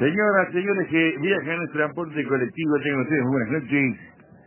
Señoras, señores que viajan en transporte colectivo, tengan ustedes muy buenas noches.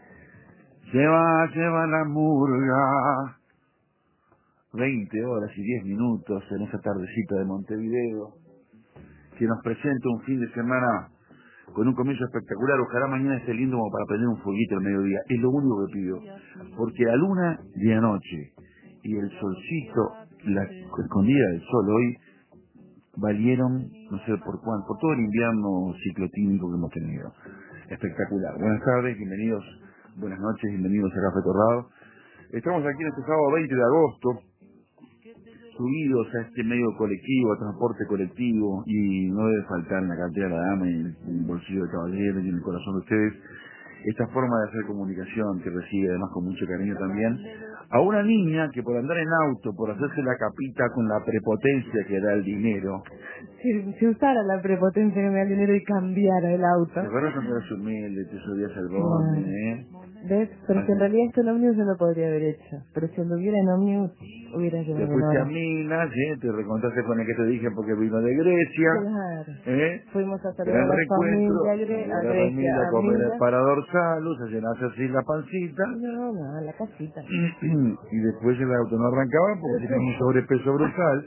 Se va la murga. 20 horas y 10 minutos en esta tardecita de Montevideo, que nos presenta un fin de semana con un comienzo espectacular. Ojalá mañana esté lindo como para prender un fueguito al mediodía. Es lo único que pido. Porque la luna de anoche y el solcito, la escondida del sol hoy, valieron, no sé por cuánto, por todo el invierno ciclotímico que hemos tenido. Espectacular. Buenas tardes, bienvenidos, buenas noches, bienvenidos a Café Torrado. Estamos aquí en este sábado 20 de agosto, subidos a este medio colectivo, a transporte colectivo, y no debe faltar en la cartera de la dama, en el bolsillo del caballero y en el corazón de ustedes, esta forma de hacer comunicación que recibe además con mucho cariño también a una niña que por andar en auto, por hacerse la capita con la prepotencia que da el dinero. Si usara la prepotencia que me da el dinero y cambiara el auto. ¿Te acuerdas cuando eras humilde, te subías al bondi, ¿Ves? Pero si en realidad esto en ómnibus yo lo podría haber hecho. Pero si anduviera en ómnibus, hubiera llevado Después te hora. Minas, te recontraste con el que te dije porque vino de Grecia. Claro. Fuimos a saludar Gran a la reencuentro, familia a la familia Grecia, a a comer el Minas. parador salus, a llenarse así la pancita. No, a la casita. Y después el auto no arrancaba porque tenía un sobrepeso brutal.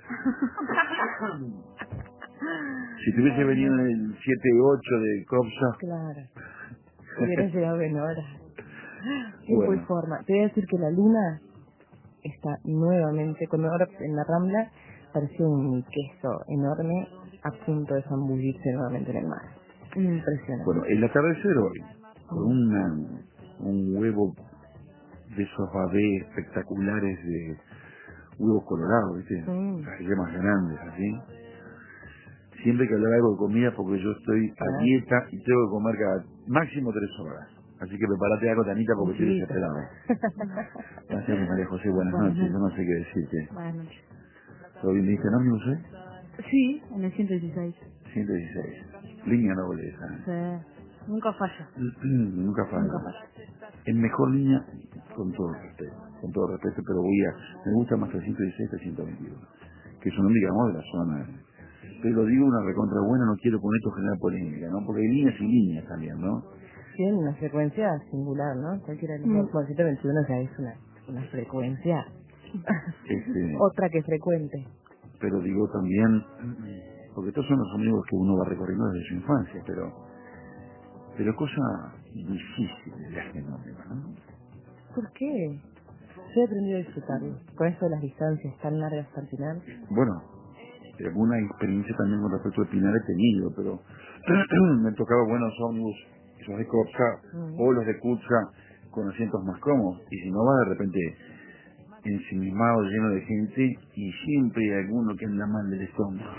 Si te hubiese venido en el 7-8 de Copsa. Claro. Hubiera llegado en hora. Tiempo y Bueno, forma. Te voy a decir que la luna está nuevamente, cuando ahora en la Rambla parecía un queso enorme a punto de zambullirse nuevamente en el mar. Impresionante. bueno, el atardecer hoy, con un huevo de esos babés espectaculares de huevos colorados, ¿viste? Las yemas grandes, así. Siempre hay que hablar algo de comida porque yo estoy a dieta y tengo que comer cada máximo 3 horas. Así que prepárate algo, Tanita, porque estoy desesperado. Gracias, María José, buenas noches. Yo no sé qué decirte. Buenas noches. ¿Todo bien? ¿Viste ómnibus hoy? Sí, en el 116. 116. Línea noble esa. Sí. Nunca falla. Nunca falla. Nunca falla. Es mejor línea, con todo respeto. Con todo respeto, pero me gusta más el 116 que el 121. Que son, digamos, de la zona. Pero digo una recontra buena, no quiero con esto generar polémica, ¿no? Porque hay líneas y líneas también, ¿no? Tiene una frecuencia singular, ¿no? Cualquiera de los dos. Bueno, 121 ya es una frecuencia. Otra que frecuente. Pero digo también, porque estos son los amigos que uno va recorriendo desde su infancia, pero cosa difícil de viaje en ómnibus, ¿no? ¿Por qué? Yo he aprendido a disfrutarlo. Con esto de las distancias tan largas hasta el final. Bueno, alguna experiencia también con respecto al Pinar he tenido, pero me han tocado buenos ómnibus, esos de Copsa, o los de Cutsa, con asientos más cómodos, y si no va de repente ensimismado, lleno de gente, y siempre hay alguno que anda mal del estómago.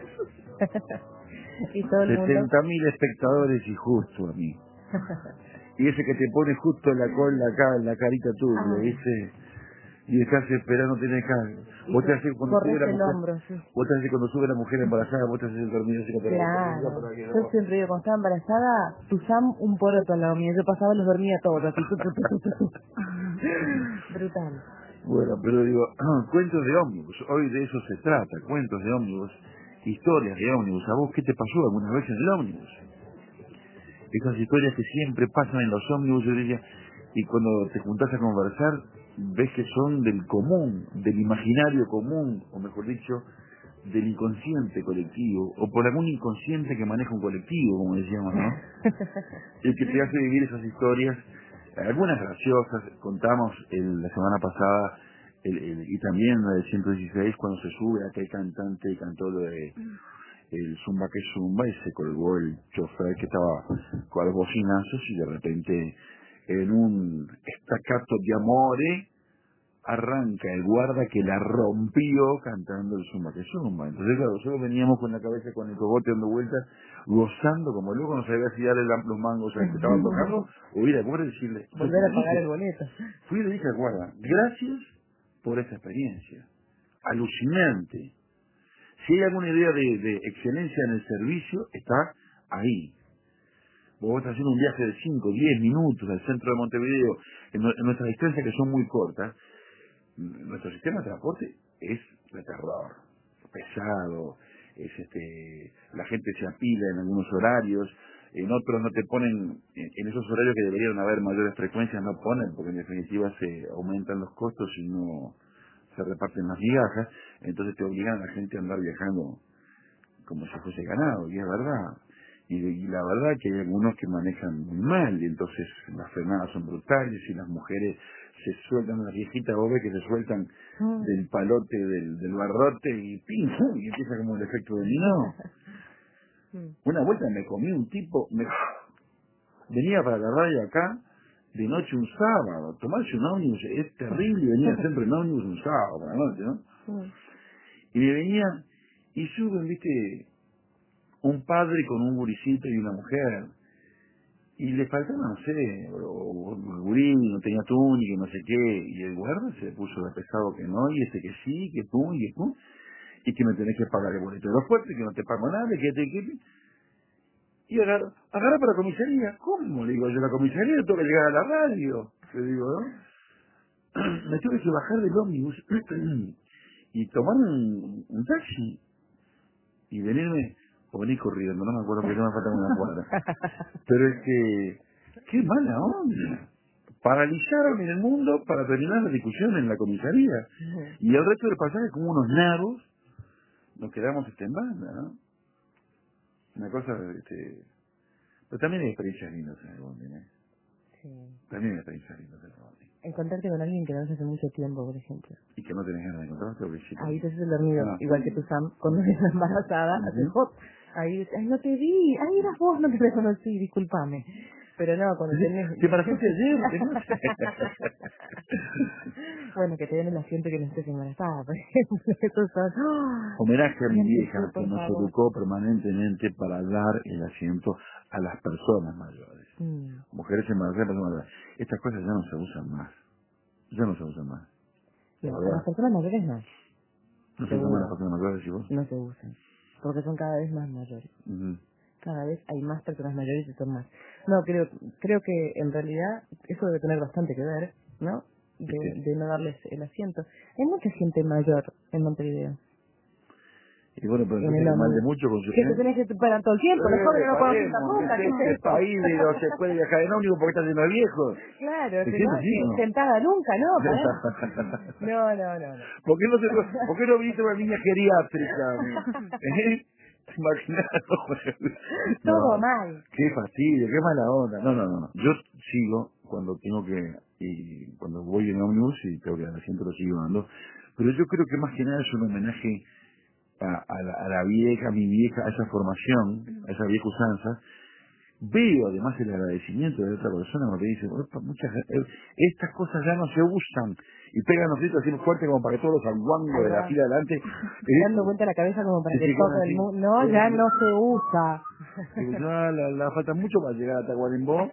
Y todo el mundo. 70.000 espectadores y justo a mí. Y ese que te pone justo la cola acá, en la carita tuya, ¿viste? Y estás esperando tener cargo. Vos te haces cuando sube la mujer, hombro, sí. vos te haces cuando sube la mujer embarazada, vos te haces el dormido así que te Claro. Yo siempre digo, cuando estaba embarazada, tu Sam un poroto al lado mío. Yo pasaba y los dormía todos, así. Brutal. Bueno, pero digo, cuentos de ómnibus, hoy de eso se trata, cuentos de ómnibus, historias de ómnibus. ¿A vos qué te pasó algunas veces en el ómnibus? Esas historias que siempre pasan en los ómnibus, yo diría, y cuando te juntás a conversar, ves que son del común, del imaginario común, o mejor dicho, del inconsciente colectivo, o por algún inconsciente que maneja un colectivo, como decíamos, ¿no? El que te hace vivir esas historias, algunas graciosas, contamos la semana pasada, y también la del 116, cuando se sube aquel cantante y cantó lo de el zumba que zumba, y se colgó el chofer que estaba con los bocinazos, y de repente en un estacato de amore arranca el guarda que la rompió cantando el zumba que zumba. Entonces claro, nosotros veníamos con la cabeza con el cogote dando vueltas, gozando como loco, no sabía si darle los mangos al que estaban tocando o ir a cobrar y decirle, volver a pagar el boleto. Fui y le dije al guarda, gracias por esta experiencia, alucinante. Si hay alguna idea de excelencia en el servicio, está ahí. Vos estás haciendo un viaje de 5, 10 minutos al centro de Montevideo, en nuestras distancias que son muy cortas, nuestro sistema de transporte es de terror, pesado, la gente se apila en algunos horarios, en otros no te ponen, en esos horarios que deberían haber mayores frecuencias no ponen, porque en definitiva se aumentan los costos y no se reparten las migajas, entonces te obligan a la gente a andar viajando como si fuese ganado, y es verdad. Y la verdad que hay algunos que manejan muy mal, y entonces las frenadas son brutales, y las mujeres se sueltan, las viejitas, vos ves que se sueltan del palote, del barrote, y ¡pim! ¡Pum! Y empieza como el efecto dominó. Una vuelta me comí un tipo, venía para la radio acá, de noche un sábado, tomarse un ómnibus, es terrible venir siempre en ómnibus un sábado por la noche, ¿no? Y me venía, y suben, viste, un padre con un guricito y una mujer, y le faltaba, no sé, o el gurí no tenía túnica, no sé qué, y el guarda se puso de pesado que no, y que sí, que tú, y que me tenés que pagar el boleto de los puertos, y que no te pago nada, y agarra para la comisaría. ¿Cómo? Le digo yo, la comisaría tengo que llegar a la radio, le digo, ¿no? Me tuve que bajar del ómnibus y tomar un taxi y venirme, o venir corriendo, no me acuerdo porque no me falta una cuadra. Pero qué mala onda. Paralizaron en el mundo para terminar la discusión en la comisaría. Y el resto del pasaje, como unos nabos, nos quedamos en banda, ¿no? Una cosa, pero también hay experiencias lindas en el bondi, ¿no? Sí. También hay experiencias lindas en el bondi. Encontrarte con alguien que no ves hace mucho tiempo, por ejemplo. Y que no tenés ganas de encontrarte, porque sí. Ahí te haces el dormido, No. igual que tu Sam, cuando estás embarazada, haces hop. Ahí dices, ay, no te vi, ay, eras vos, no te reconocí, discúlpame. Pero no, cuando tenés... ¿Te embarazaste ayer? Bueno, que te den el asiento que no estés embarazada, por ejemplo. Esos son... Homenaje a mi vieja, por que nos favor. educó permanentemente para dar el asiento a las personas mayores. Mujeres embarazadas, personas mayores. Estas cosas ya no se usan más. Ya no se usan más. La No, a verdad. las personas mayores no. No se usan más las personas mayores, ¿y vos? No se usan. Porque son cada vez más mayores. Cada vez hay más personas mayores y son más. No, creo que en realidad eso debe tener bastante que ver, ¿no? De no darles el asiento. Hay mucha gente mayor en Montevideo. Y bueno, pero En entonces el que mande ómnibus. mucho con su Que te tenés que esperar todo el tiempo, los jóvenes no pueden sentar nunca. ¿Qué es este esto? país no se puede viajar en ómnibus porque está lleno de viejos. Claro, ¿Se si siente no, así o no? sentada nunca, ¿no? No. ¿Por qué no viniste a una niña geriátrica? ¿Eh? Imagínate. Todo mal. Qué fastidio, qué mala onda. No. Yo sigo cuando tengo y cuando voy en ómnibus y tengo que dar asiento lo sigo dando. Pero yo creo que más que nada es un homenaje a la vieja, a mi vieja, a esa formación, a esa vieja usanza. Veo además el agradecimiento de otra persona porque dice, estas cosas ya no se usan, y pegan los gritos así fuerte como para que todos los alguangos de la fila adelante dando vuelta la cabeza como para que todo el mundo, no, ya no se usa. La falta mucho para llegar a Tacuarembó.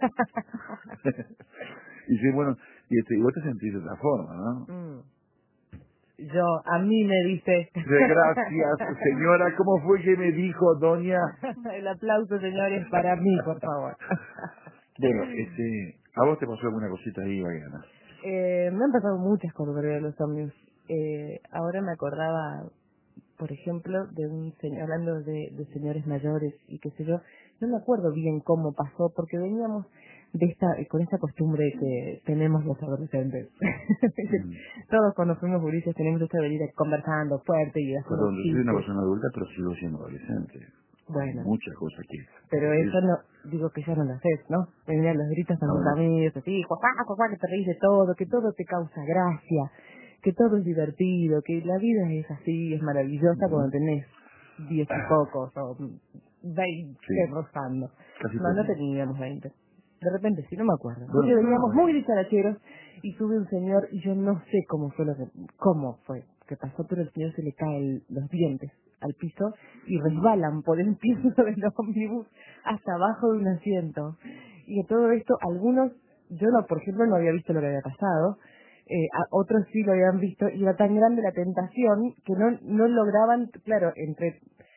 Y dice, bueno, y vos te sentís de otra forma, ¿no? A mí me dice. Gracias, señora. ¿Cómo fue que me dijo, doña? El aplauso, señores, para mí, por favor. Bueno, ¿a vos te pasó alguna cosita ahí, Baiana? Me han pasado muchas cosas sobre los ómnibus. Ahora me acordaba, por ejemplo, de un señor, hablando de señores mayores y qué sé yo, no me acuerdo bien cómo pasó, porque veníamos con esta costumbre que tenemos los adolescentes. Todos cuando fuimos gurises tenemos esta de venir conversando fuerte y haciendo Perdón, yo soy una chistes. persona adulta, pero sigo siendo adolescente. Bueno. Hay muchas cosas que... Pero eso no, digo que ya no lo haces, ¿no? Venían los gritos con tus amigos, así, cuacuá, que te reís de todo, que todo te causa gracia, que todo es divertido, que la vida es así, es maravillosa cuando tenés 10 y pocos, o 20 rozando. No teníamos 20. De repente, sí, no me acuerdo. Porque veníamos muy dicharacheros y sube un señor y yo no sé cómo fue que pasó, pero el señor se le caen los dientes al piso y resbalan por el piso del ómnibus hasta abajo de un asiento. Y de todo esto, algunos, yo no, por ejemplo, no había visto lo que había pasado, otros sí lo habían visto, y era tan grande la tentación que no lograban, claro,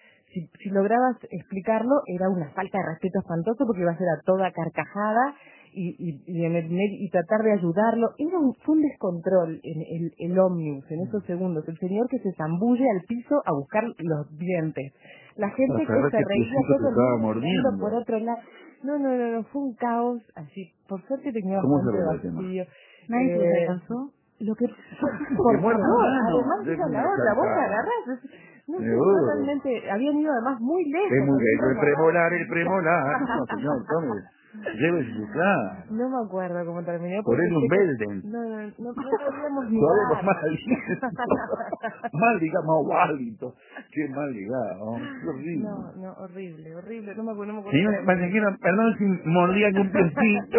si lograbas explicarlo, era una falta de respeto espantoso porque iba a ser a toda carcajada y tratar de ayudarlo. Fue un descontrol en el ómnibus en esos segundos. El señor que se zambulle al piso a buscar los dientes. La gente que se reía, todo el mundo mirando por otro lado. No, fue un caos así. Por suerte tenía bastante vacío. ¿Nadie se les alcanzó? Lo que por favor, además esa la otra, vos te agarrás, no sé, realmente habían ido además muy lejos. Es muy bello el premolar. No, señor, tome, llévese su plan. No me acuerdo cómo terminó. Por él un Belden. No podíamos ni Todavía mal digamos, Wallington. Qué mal ligado, qué horrible. No, horrible, no me acuerdo. Señor pasajero, perdón si mordía algún piecito.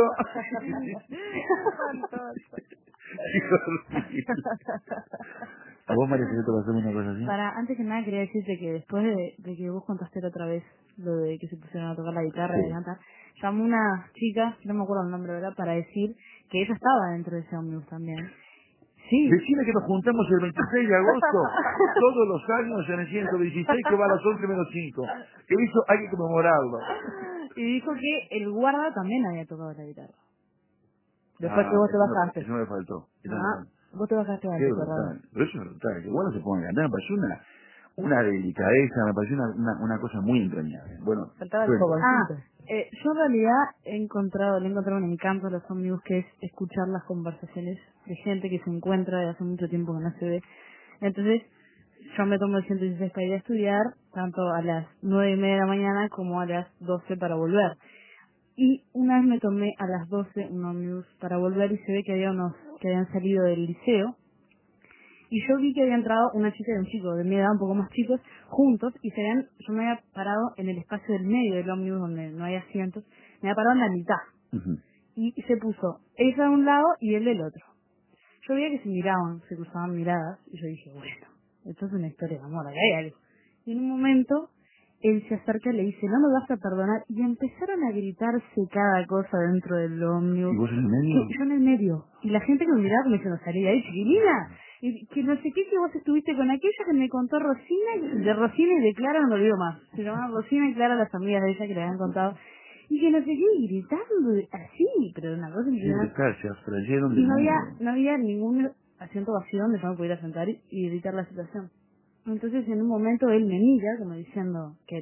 ¿A vos, María, te pasó una cosa así? Antes que nada quería decirte que después de que vos contaste la otra vez lo de que se pusieron a tocar la guitarra y a cantar, llamó una chica, no me acuerdo el nombre, ¿verdad?, para decir que ella estaba dentro de ese ómnibus también. Sí. Decime que nos juntamos el 26 de agosto, todos los años en el 116, que va a las 11 menos 5. Que hizo, hay que conmemorarlo. Y dijo que el guarda también había tocado la guitarra. Después que vos te bajaste. Eso me faltó. Vos te bajaste antes, brutal. Pero eso es brutal. Que bueno se ponga a cantar, me pareció una delicadeza, me pareció una cosa muy entrañable. Bueno, faltaba el fogoncito. Yo en realidad le he encontrado un encanto a los ómnibus, que es escuchar las conversaciones de gente que se encuentra de hace mucho tiempo que no se ve. Entonces, yo me tomo el 116 para ir a estudiar, tanto a las 9:30 de la mañana como a las 12 para volver. Y una vez me tomé a las 12 un ómnibus para volver y se ve que había unos que habían salido del liceo. Y yo vi que había entrado una chica y un chico de mi edad, un poco más chicos, juntos, y yo me había parado en el espacio del medio del ómnibus donde no hay asientos, me había parado en la mitad. Y se puso ella de un lado y él del otro. Yo veía que se miraban, se cruzaban miradas, y yo dije, bueno, esto es una historia de amor, acá hay algo. Y en un momento, él se acerca y le dice, no me vas a perdonar, y empezaron a gritarse cada cosa dentro del ómnibus. ¿Y vos en el medio? Yo en el medio. Y la gente que me miraba me diciendo, salí de ahí, chiquilina. Y que no sé qué, que vos estuviste con aquella que me contó Rosina, y de Rosina y de Clara no me olvido más. Se llamaban Rosina y Clara, las amigas de ella que le habían contado. Y que no sé qué, gritando así, pero una cosa que y no había ningún asiento vacío donde yo me pudiera sentar y evitar la situación. Entonces en un momento él me mira como diciendo que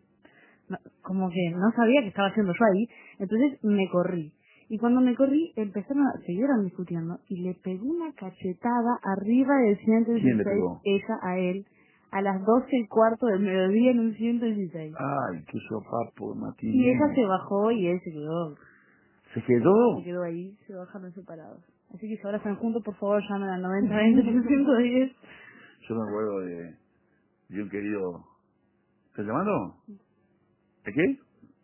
como que no sabía qué estaba haciendo yo ahí. Entonces me corrí. Y cuando me corrí, siguieron discutiendo y le pegó una cachetada arriba del 116. ¿Quién le pegó? Ella a él, a las 12:15 del mediodía en un 116. Ay, qué sopapo, Matías. Y ella se bajó y él se quedó. ¿Se quedó? Se quedó ahí, se bajaron separados. Así que si ahora están juntos, por favor, llamen al 90-20-110. Yo me acuerdo de un querido... ¿Estás llamando? ¿De qué?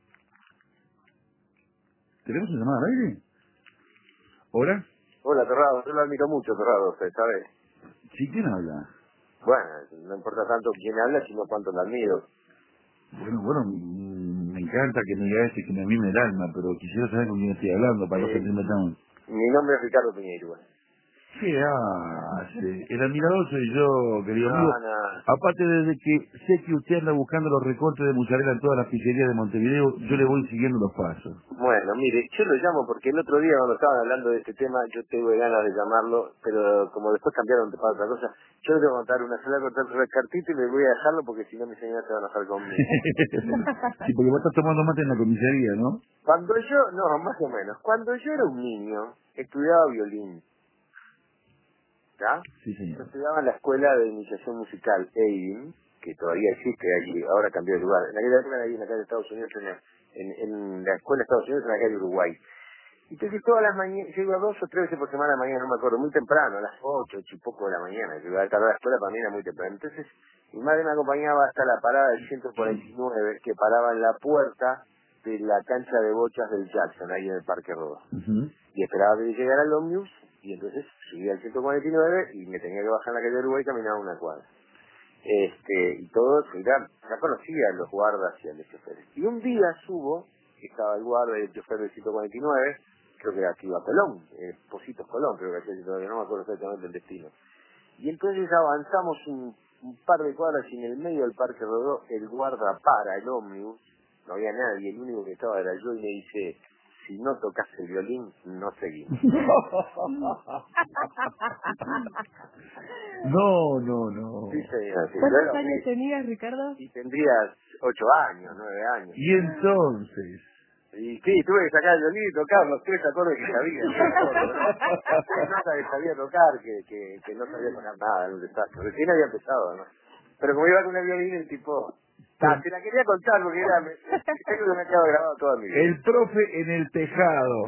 ¿Tenemos una llamada al aire? ¿Hola? Hola, Torrado. Yo lo admiro mucho, Torrado, usted sabe. ¿Sí? ¿Quién habla? Bueno, no importa tanto quién habla, sino cuánto lo admiro. Bueno, me encanta que me diga que me mime el alma, pero quisiera saber con quién estoy hablando para no sentirme tan... Mi nombre es Ricardo Piñeiro. ¿Qué hace? El admirador soy yo, querido amigo. No. Aparte, desde que sé que usted anda buscando los recortes de mozzarella en todas las pizzerías de Montevideo, yo le voy siguiendo los pasos. Bueno, mire, yo lo llamo porque el otro día cuando estaban hablando de este tema, yo tuve ganas de llamarlo, pero como después cambiaron para otra cosa, yo le voy a contar una sola cartita y le voy a dejarlo porque si no mi señora se va a enojar conmigo. Sí, porque vos estás tomando mate en la comisaría, ¿no? Más o menos, cuando yo era un niño, estudiaba violín. ¿Ya? Sí, señor. Yo estudiaba en la escuela de iniciación musical, EIM, que todavía existe allí, ahora cambió de lugar. En aquella época era ahí en la calle de Estados Unidos, en la escuela de Estados Unidos, en la calle de Uruguay. Y entonces todas las mañanas, yo iba 2 o 3 veces por semana, mañana no me acuerdo, muy temprano, a las 8 y poco de la mañana, yo iba a tardar a la escuela, para mí era muy temprano. Entonces mi madre me acompañaba hasta la parada del 149, que paraba en la puerta de la cancha de bochas del Jackson, ahí en el Parque Rodó. Y esperaba que llegara el ómnibus, y entonces subía al 149 y me tenía que bajar en la calle de Uruguay y caminaba una cuadra. Y todos, ya conocía a los guardas y a los choferes. Y un día subo, estaba el guarda y el chofer del 149, creo que aquí iba a Colón, Positos Colón, creo que aquí todavía no me acuerdo exactamente el destino. Y entonces avanzamos un par de cuadras y en el medio del Parque Rodó el guarda para el ómnibus, no había nadie, el único que estaba era yo y me dice, si no tocas el violín, no seguimos. No. Sí, señor, sí. ¿Cuántos Bueno, años tenías, Ricardo? y tendrías 8 años, 9 años. Y entonces... Y sí, tuve que sacar el violín y tocar los 3 acordes que sabía. No que sabía tocar, que no sabía tocar nada, era un desastre. Recién había empezado, ¿no? Pero como iba con el violín, el tipo... te la quería contar porque tengo que me ha quedado grabado toda mi vida. El profe en el tejado.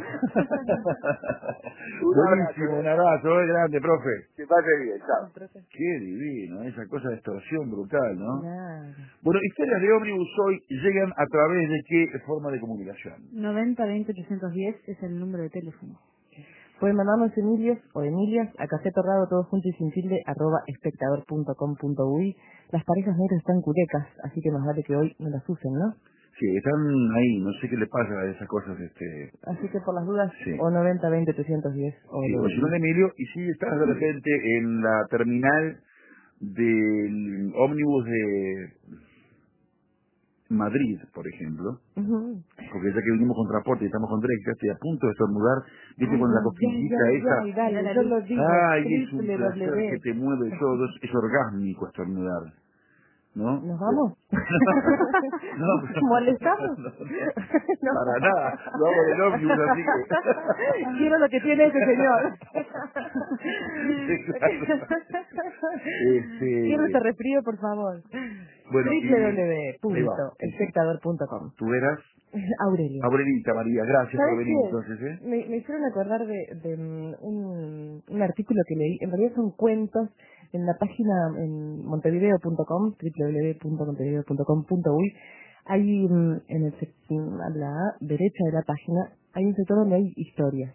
Buenísimo, un abrazo, es grande, profe. Que pase bien, chao. Qué divino, esa cosa de extorsión brutal, ¿no? Claro. Bueno, historias de ómnibus hoy llegan a través de qué forma de comunicación. 90 20 810 es el número de teléfono. Pueden mandarnos Emilios o Emilias a café torrado todo junto y sin tilde @espectador.com.uy. Las parejas negras están culecas, así que más vale que hoy no las usen, ¿no? Sí, están ahí, no sé qué le pasa a esas cosas, Así que por las dudas, sí. o 90 20 810 o Sí, o si no de Emilio, y si estás de repente en la terminal del ómnibus de Madrid, por ejemplo, porque ya que vinimos con transporte y estamos con Drake, ya estoy a punto de estornudar, viste con la cosquillita esa, dale, yo lo digo, ay, es un placer que te mueve todo, es orgásmico estornudar, ¿no? ¿Nos vamos? No, ¿Molestamos? no, para nada, lo hago del ómnibus, así que... Quiero lo que tiene ese señor. Sí, claro. Quiero ese resfrío, por favor. Bueno, www.espectador.com. ¿Tú eras? Aurelio. Aurelita, María, gracias por venir qué? entonces, Me hicieron acordar de un artículo que leí. En realidad son cuentos en la página en montevideo.com, www.montevideo.com.uy. Hay a la derecha de la página hay un sector donde hay historias.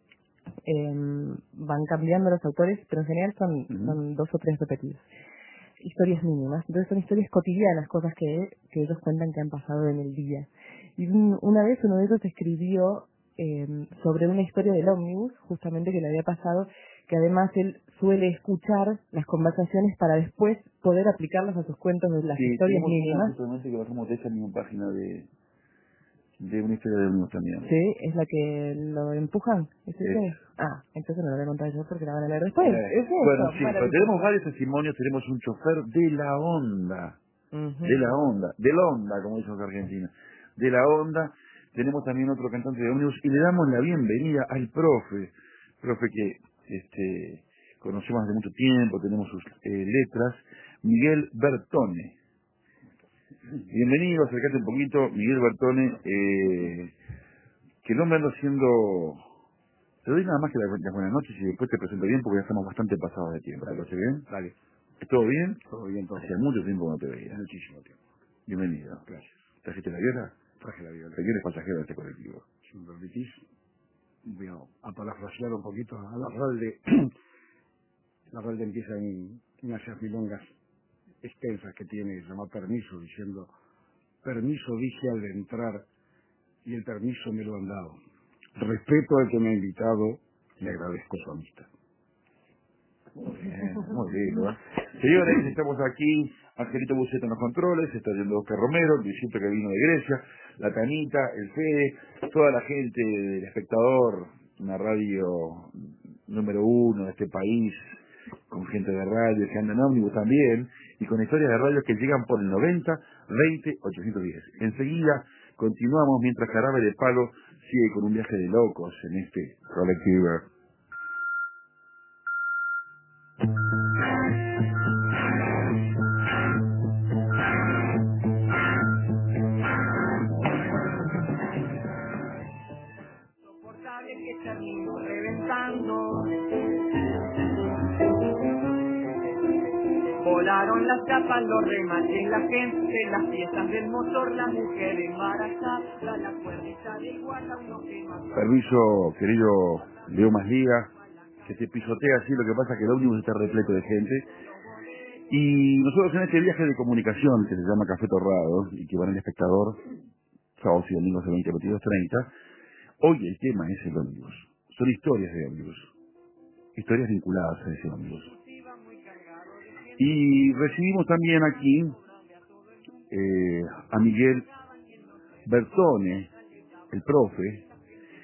Van cambiando los autores, pero en general son 2 o 3 repetidos. Historias mínimas, entonces son historias cotidianas, cosas que ellos cuentan que han pasado en el día. Y una vez uno de ellos escribió sobre una historia del ómnibus, justamente que le había pasado, que además él suele escuchar las conversaciones para después poder aplicarlas a sus cuentos de las historias mínimas. Justamente que bajamos de esa misma página de una historia de ómnibus también. Sí, es la que lo empujan. ¿Es ese? Ah, entonces no lo voy a contar yo porque la van a leer después. ¿Es eso? Bueno, sí, pero tenemos varios testimonios, tenemos un chofer de la onda, de la onda, como dicen los argentinos, de la onda. Tenemos también otro cantante de ómnibus y le damos la bienvenida al profe que conocemos hace mucho tiempo, tenemos sus letras, Miguel Bertone. Bienvenido, acercate un poquito, Miguel Bertone, que el hombre anda haciendo... Te doy nada más que las buenas noches y después te presento bien porque ya estamos bastante pasados de tiempo. ¿Te parece bien? Dale. ¿Todo bien? Todo bien, todo. Hacía mucho tiempo que no te veía. Muchísimo tiempo. Bienvenido. Gracias. ¿Trajiste la viola? Traje la viola. ¿Te quieres pasajero de este colectivo? Si me permitís, voy a parafrasear un poquito a la Ralde. La Ralde empieza en esas milongas extensas que tiene, se llama Permiso, diciendo: permiso dije al entrar y el permiso me lo han dado. Respeto al que me ha invitado y agradezco su amistad. Muy lindo, ¿eh? Señores, estamos aquí, Angelito Buceta en los controles, está yendo Oscar Romero, el discípulo que vino de Grecia, la Tanita, el Fede, toda la gente del Espectador, una radio número 1 de este país, con gente de radio que anda en ómnibus también, y con historias de radio que llegan por el 90 20 810. Enseguida continuamos mientras Jarabe de Palo sigue con un viaje de locos en este colectivo. Que termino reventando. Volaron las capas, los remates, la gente, las piezas del motor, la mujer embarazada, la cuerdita del guarda, uno que más... Permiso, querido Leo Masliga, que te pisotea así, lo que pasa es que el ómnibus está repleto de gente. Y nosotros en este viaje de comunicación, que se llama Café Torrado, y que va en el Espectador, sábados y domingos de 20 a 22:30, hoy el tema es el ómnibus. Son historias de ómnibus. Historias vinculadas a ese ómnibus. Y recibimos también aquí a Miguel Bertone, el profe,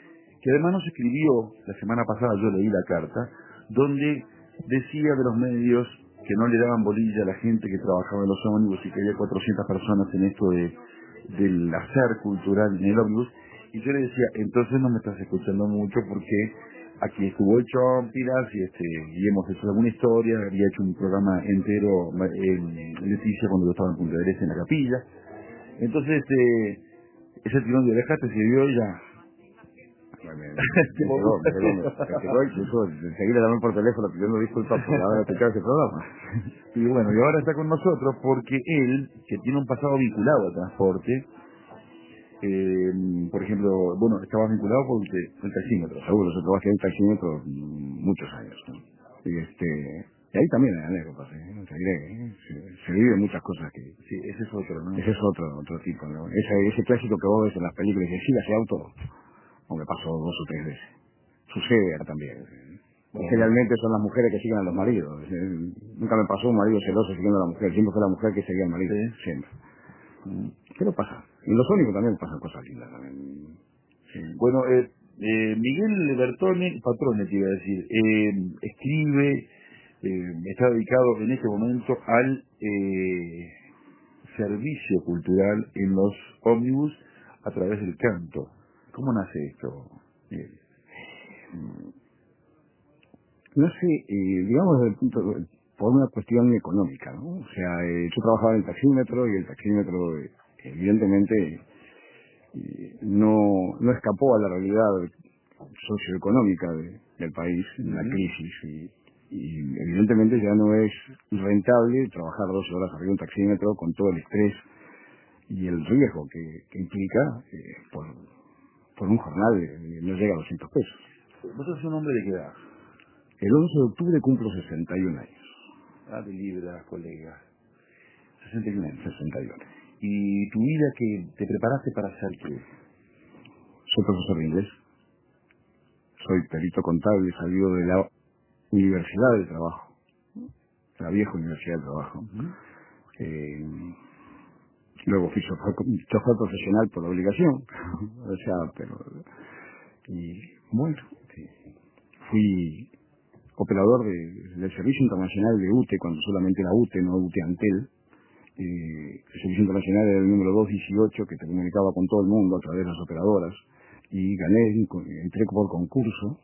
que además nos escribió, la semana pasada yo leí la carta, donde decía de los medios que no le daban bolilla a la gente que trabajaba en los ómnibus y que había 400 personas en esto del hacer cultural en el ómnibus, y yo le decía, entonces no me estás escuchando mucho porque aquí estuvo el Chompiras y hemos hecho alguna historia, había hecho un programa entero en Leticia cuando yo estaba en Punta del Este en la capilla. Entonces ese tirón de orejas te sirvió ya. Me pegó incluso enseguida llamé por teléfono pidiendo disculpas por haber escuchado ese programa. Y bueno, y ahora está con nosotros porque él, que tiene un pasado vinculado al transporte, por ejemplo, bueno, estaba vinculado por el taxímetro. Seguro, yo trabajé en taxímetro muchos años, ¿no? Y ahí también hay anécdotas, se viven muchas cosas que... Sí, ese es otro, ¿no? Ese es otro tipo, ¿no? Ese clásico que vos ves en las películas, que siga ese auto, o me pasó 2 o 3 veces. Sucede ahora también. Generalmente son las mujeres que siguen a los maridos. Nunca me pasó un marido celoso siguiendo a la mujer, siempre fue la mujer que seguía al marido, siempre. ¿Qué pasa? En los ómnibus también pasan cosas lindas también. Sí. Bueno, Miguel Bertone, Patrone te iba a decir, escribe, está dedicado en este momento al servicio cultural en los ómnibus a través del canto. ¿Cómo nace esto, Miguel? No sé, digamos desde el punto por una cuestión económica, ¿no? O sea, yo trabajaba en el taxímetro y el taxímetro evidentemente no escapó a la realidad socioeconómica del país, la crisis, y evidentemente ya no es rentable trabajar 12 horas arriba de un taxímetro con todo el estrés y el riesgo que implica por un jornal no llega a 200 pesos. ¿Vos sos un hombre de qué edad? El 11 de octubre cumplo 61 años. Ah, de libras, colega. 61 años. 61. ¿Y tu vida que te preparaste para hacer qué? Soy profesor de inglés. Soy perito contable, salido de la Universidad del Trabajo. La vieja Universidad del Trabajo. Luego fui chofer profesional por obligación. O sea, pero... Y bueno, fui operador del Servicio Internacional de UTE, cuando solamente era UTE, no UTE Antel. El Servicio Internacional era el número 218, que te comunicaba con todo el mundo a través de las operadoras. Y entré por concurso,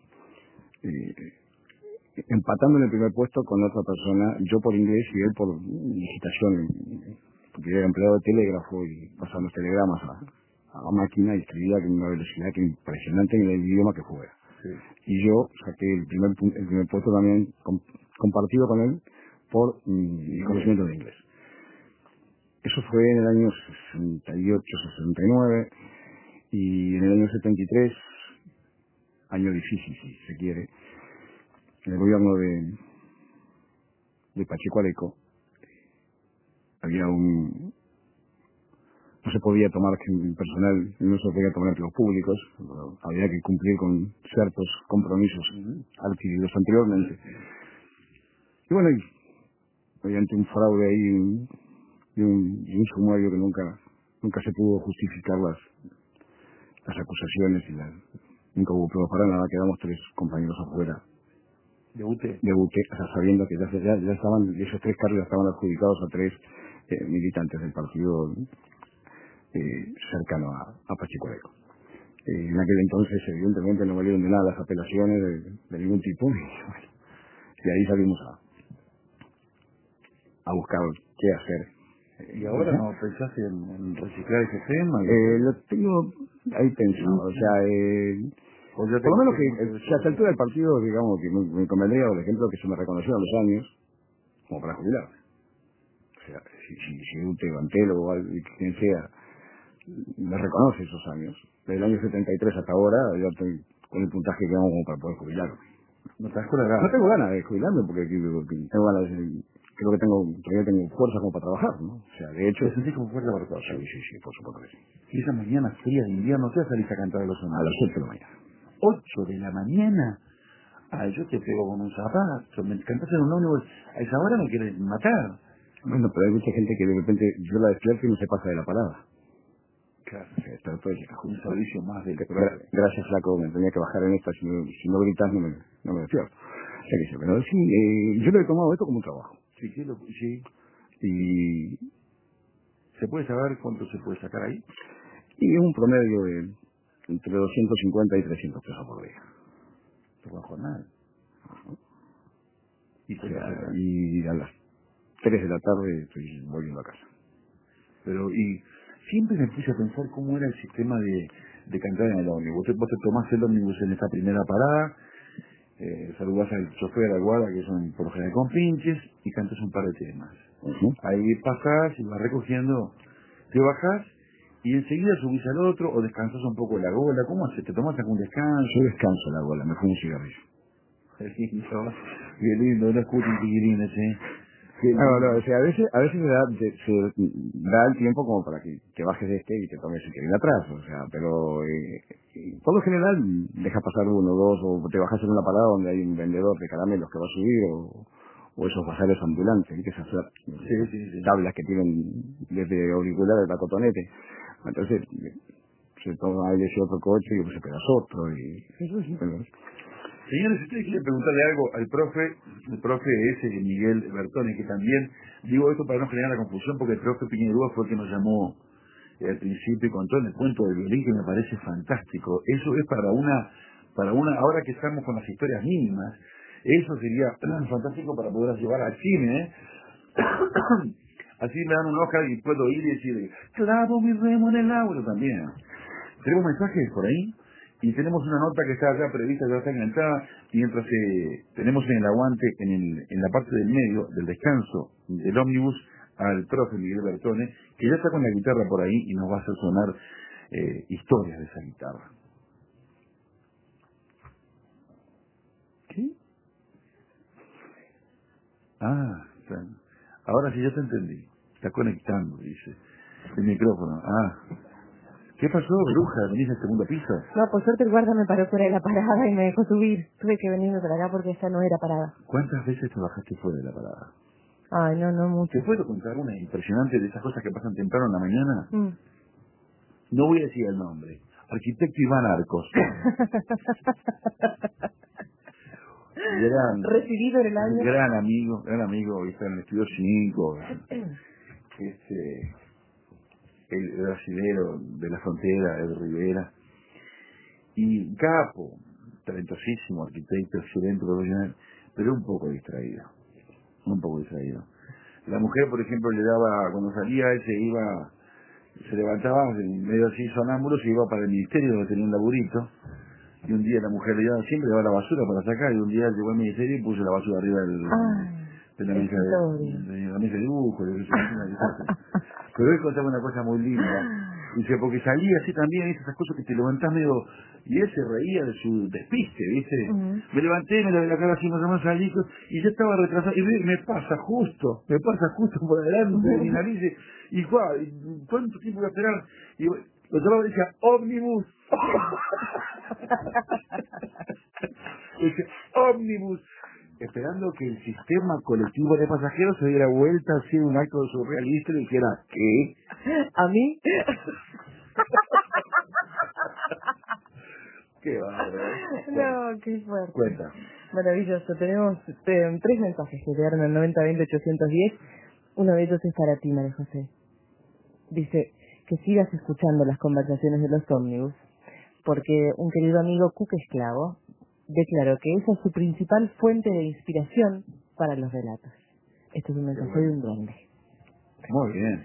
empatando en el primer puesto con otra persona, yo por inglés y él por licitación, porque yo era empleado de telégrafo y pasaba los telegramas a máquina y escribía con una velocidad que impresionante en el idioma que fuera. Sí. Y yo saqué el primer puesto también compartido con él por mi conocimiento de inglés. Eso fue en el año 68, 69, y en el año 73, año difícil si se quiere, en el gobierno de Pacheco Areco había no se podía tomar personal, no se podía tomar empleos públicos, había que cumplir con ciertos compromisos adquiridos anteriormente. Y bueno, mediante un fraude ahí y un sumario que nunca se pudo justificar las acusaciones y nunca hubo pruebas para nada, quedamos 3 compañeros afuera. ¿De UTE? De UTE, o sea, sabiendo que ya estaban, esos 3 cargos ya estaban adjudicados a 3 militantes del partido cercano a Pacheco Areco. En aquel entonces, evidentemente, no valieron de nada las apelaciones de ningún tipo, y ahí salimos a buscar qué hacer. ¿Y ahora no pensaste en reciclar ese tema? Lo tengo ahí pensado, o sea, por lo menos que a esta altura del partido, digamos, que me convendría, por ejemplo, que se me reconocieran los años, como para jubilarme. O sea, si un Antelo o quien sea me reconoce esos años, desde el año 73 hasta ahora, yo estoy con el puntaje que hago como para poder jubilarme. ¿No te das con la gana? No tengo ganas de jubilarme porque tengo ganas creo que todavía tengo fuerza como para trabajar, ¿no? O sea, de hecho... ¿Te sentís como fuerza para trabajar? Sí, por supuesto que sí. ¿Y esa mañana fría de invierno te salís a cantar a los hombres? A las 8 de la mañana. 8 de la mañana. Ah, yo te pego con un zapato. Me cantás en un ómnibus. A esa hora me quieres matar. Bueno, pero hay mucha gente que de repente yo la despierto y no se pasa de la parada. Claro. Se despertó y se Un servicio más del gracias, flaco, me tenía que bajar en esta, si no gritas no me despierto. O sea que sí, pero sí, yo lo he tomado esto como un trabajo. Sí, sí. Y ¿Se puede saber cuánto se puede sacar ahí? es un promedio de entre 250 y 300 pesos por día. Por la jornada. Y, O sea, y a las 3 de la tarde estoy volviendo a casa. Pero, y siempre me puse a pensar cómo era el sistema de cantar en el ómnibus. Vos te tomás el ómnibus en esta primera parada, saludás al chofer, al guarda, que son por lo general con pinches, y cantas un par de temas. Ahí pasás y vas recogiendo, te bajás y enseguida subís al otro o descansás un poco la gola. ¿Cómo haces? ¿Te tomás algún descanso? Yo descanso la gola, me fumo un cigarrillo. Qué lindo, no escuchen chiquilines, No, o sea, a veces se da el tiempo como para que bajes de este y te tomes el que viene atrás, o sea, pero por lo general deja pasar uno, dos, o te bajas en una parada donde hay un vendedor de caramelos que va a subir, o esos bazares ambulantes, ¿viste? Esas tablas que tienen desde auricular hasta cotonete. Entonces, se toma él ese otro coche y pues se pegas otro, y eso sí, pero... Señores, si ustedes quieren preguntarle algo al profe, el profe es Miguel Bertone, que también, digo esto para no generar la confusión, porque el profe Piñerúa fue el que nos llamó al principio y contó en el cuento del violín, que me parece fantástico. Eso es para una, ahora que estamos con las historias mínimas, eso sería fantástico para poder llevar al cine, ¿eh? Así me dan una hoja y puedo ir y decir, clavo mi remo en el agua también. Tenemos mensajes por ahí. Y tenemos una nota que está ya prevista, ya está enganchada, mientras tenemos en el aguante, en la parte del medio, del descanso del ómnibus, al profe Miguel Bertone, que ya está con la guitarra por ahí y nos va a hacer sonar historias de esa guitarra. ¿Qué? Ah, ahora sí ya te entendí. Está conectando, dice. El micrófono. ¿Qué pasó, bruja? ¿Venís al segundo piso? No, por suerte el guarda me paró fuera de la parada y me dejó subir. Tuve que venirme para acá porque esta no era parada. ¿Cuántas veces te bajaste fuera de la parada? Ay, no mucho. ¿Te puedo contar una impresionante de esas cosas que pasan temprano en la mañana? No voy a decir el nombre. Arquitecto Iván Arcos. Recibido en el año. Gran amigo, está en el estudio 5. El brasilero de la frontera, el Rivera. Y capo, talentosísimo, arquitecto, excelente, profesional, pero un poco distraído. La mujer, por ejemplo, le daba, cuando salía, él se levantaba, medio así sonámbulo, se iba para el ministerio donde tenía un laburito, y un día la mujer le daba, siempre le daba la basura para sacar, y un día llegó al ministerio y puso la basura arriba de la mesa de dibujo, pero él contaba una cosa muy linda. Dice, porque salía así también, ¿viste? Esas cosas que te levantás medio... Y él se reía de su despiste, ¿viste? Me levanté, me lavé la cara así más salí, y ya estaba retrasado. Y me pasa justo por adelante de mi nariz. Y ¿cuánto tiempo voy a esperar? Y lo llamaba y decía, ómnibus. Dice, ómnibus. Esperando que el sistema colectivo de pasajeros se diera vuelta así en un acto surrealista y dijera, ¿qué? ¿A mí? Qué bárbaro. No, qué fuerte. Cuenta. Maravilloso. Tenemos 3 mensajes que llegaron al 9020-810. Uno de ellos es para ti, María José. Dice que sigas escuchando las conversaciones de los ómnibus, porque un querido amigo Cuca Esclavo declaró que esa es su principal fuente de inspiración para los relatos. Este es un mensaje de un duende. Muy bien.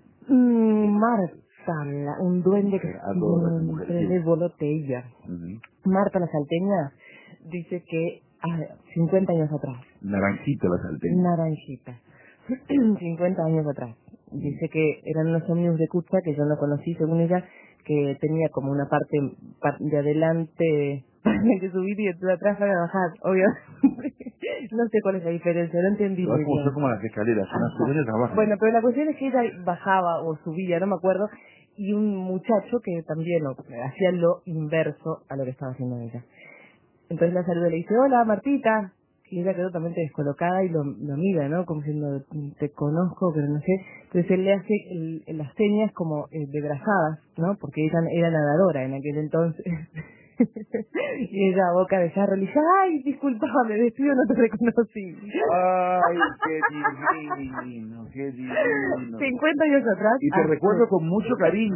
Marta, un duende que siempre le volotella. Marta la salteña dice que 50 años atrás. Naranjita la salteña. Naranjita. 50 años atrás. Dice que eran unos ómnibus de Cucha, que yo no conocí según ella, que tenía como una parte de adelante para que subir y de atrás para bajar, obvio. No sé cuál es la diferencia, no entendí muy bien. Son como las escaleras, unas suben y otras bajan. Bueno, pero la cuestión es que ella bajaba o subía, no me acuerdo, y un muchacho que también hacía lo inverso a lo que estaba haciendo ella. Entonces la saluda y le dice, hola Martita, y ella quedó totalmente descolocada y lo mira, ¿no? Como diciendo, te conozco, pero no sé. Entonces él le hace las señas como de brazadas, ¿no? Porque ella era nadadora en aquel entonces. Y ella a boca de jarro le dice, ay, disculpame, despido, no te reconocí. Ay, qué divino, qué divino. 50 años atrás. Y te recuerdo con mucho cariño.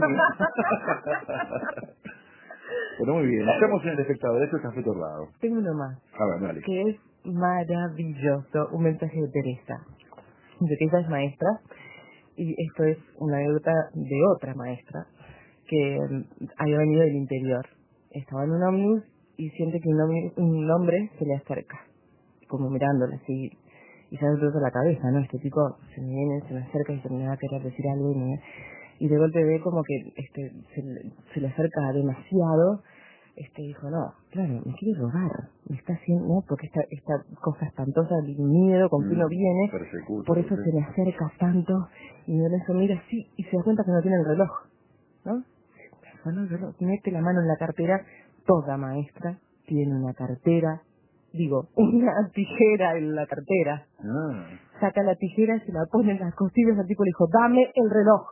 Pero muy bien, estamos en el espectador, esto es Café Torrado. Tengo uno más. A ver, dale. Que es maravilloso, un mensaje de Teresa. Teresa es maestra, y esto es una anécdota de otra maestra, que había venido del interior. Estaba en un ómnibus y siente que un hombre se le acerca, como mirándola así, y se le cruza la cabeza, ¿no? Este tipo se me acerca y se me va a querer decir algo, y de golpe ve como que se le acerca demasiado. Dijo, no, claro, me quiere robar, me está haciendo, ¿no? Porque esta cosa espantosa del miedo con que uno viene, por eso se le acerca tanto, y en eso mira así, y se da cuenta que no tiene el reloj, ¿no? Solo el reloj, mete la mano en la cartera, toda maestra tiene una cartera, una tijera en la cartera. Saca la tijera, se la pone en las costillas, al tipo le dijo, dame el reloj.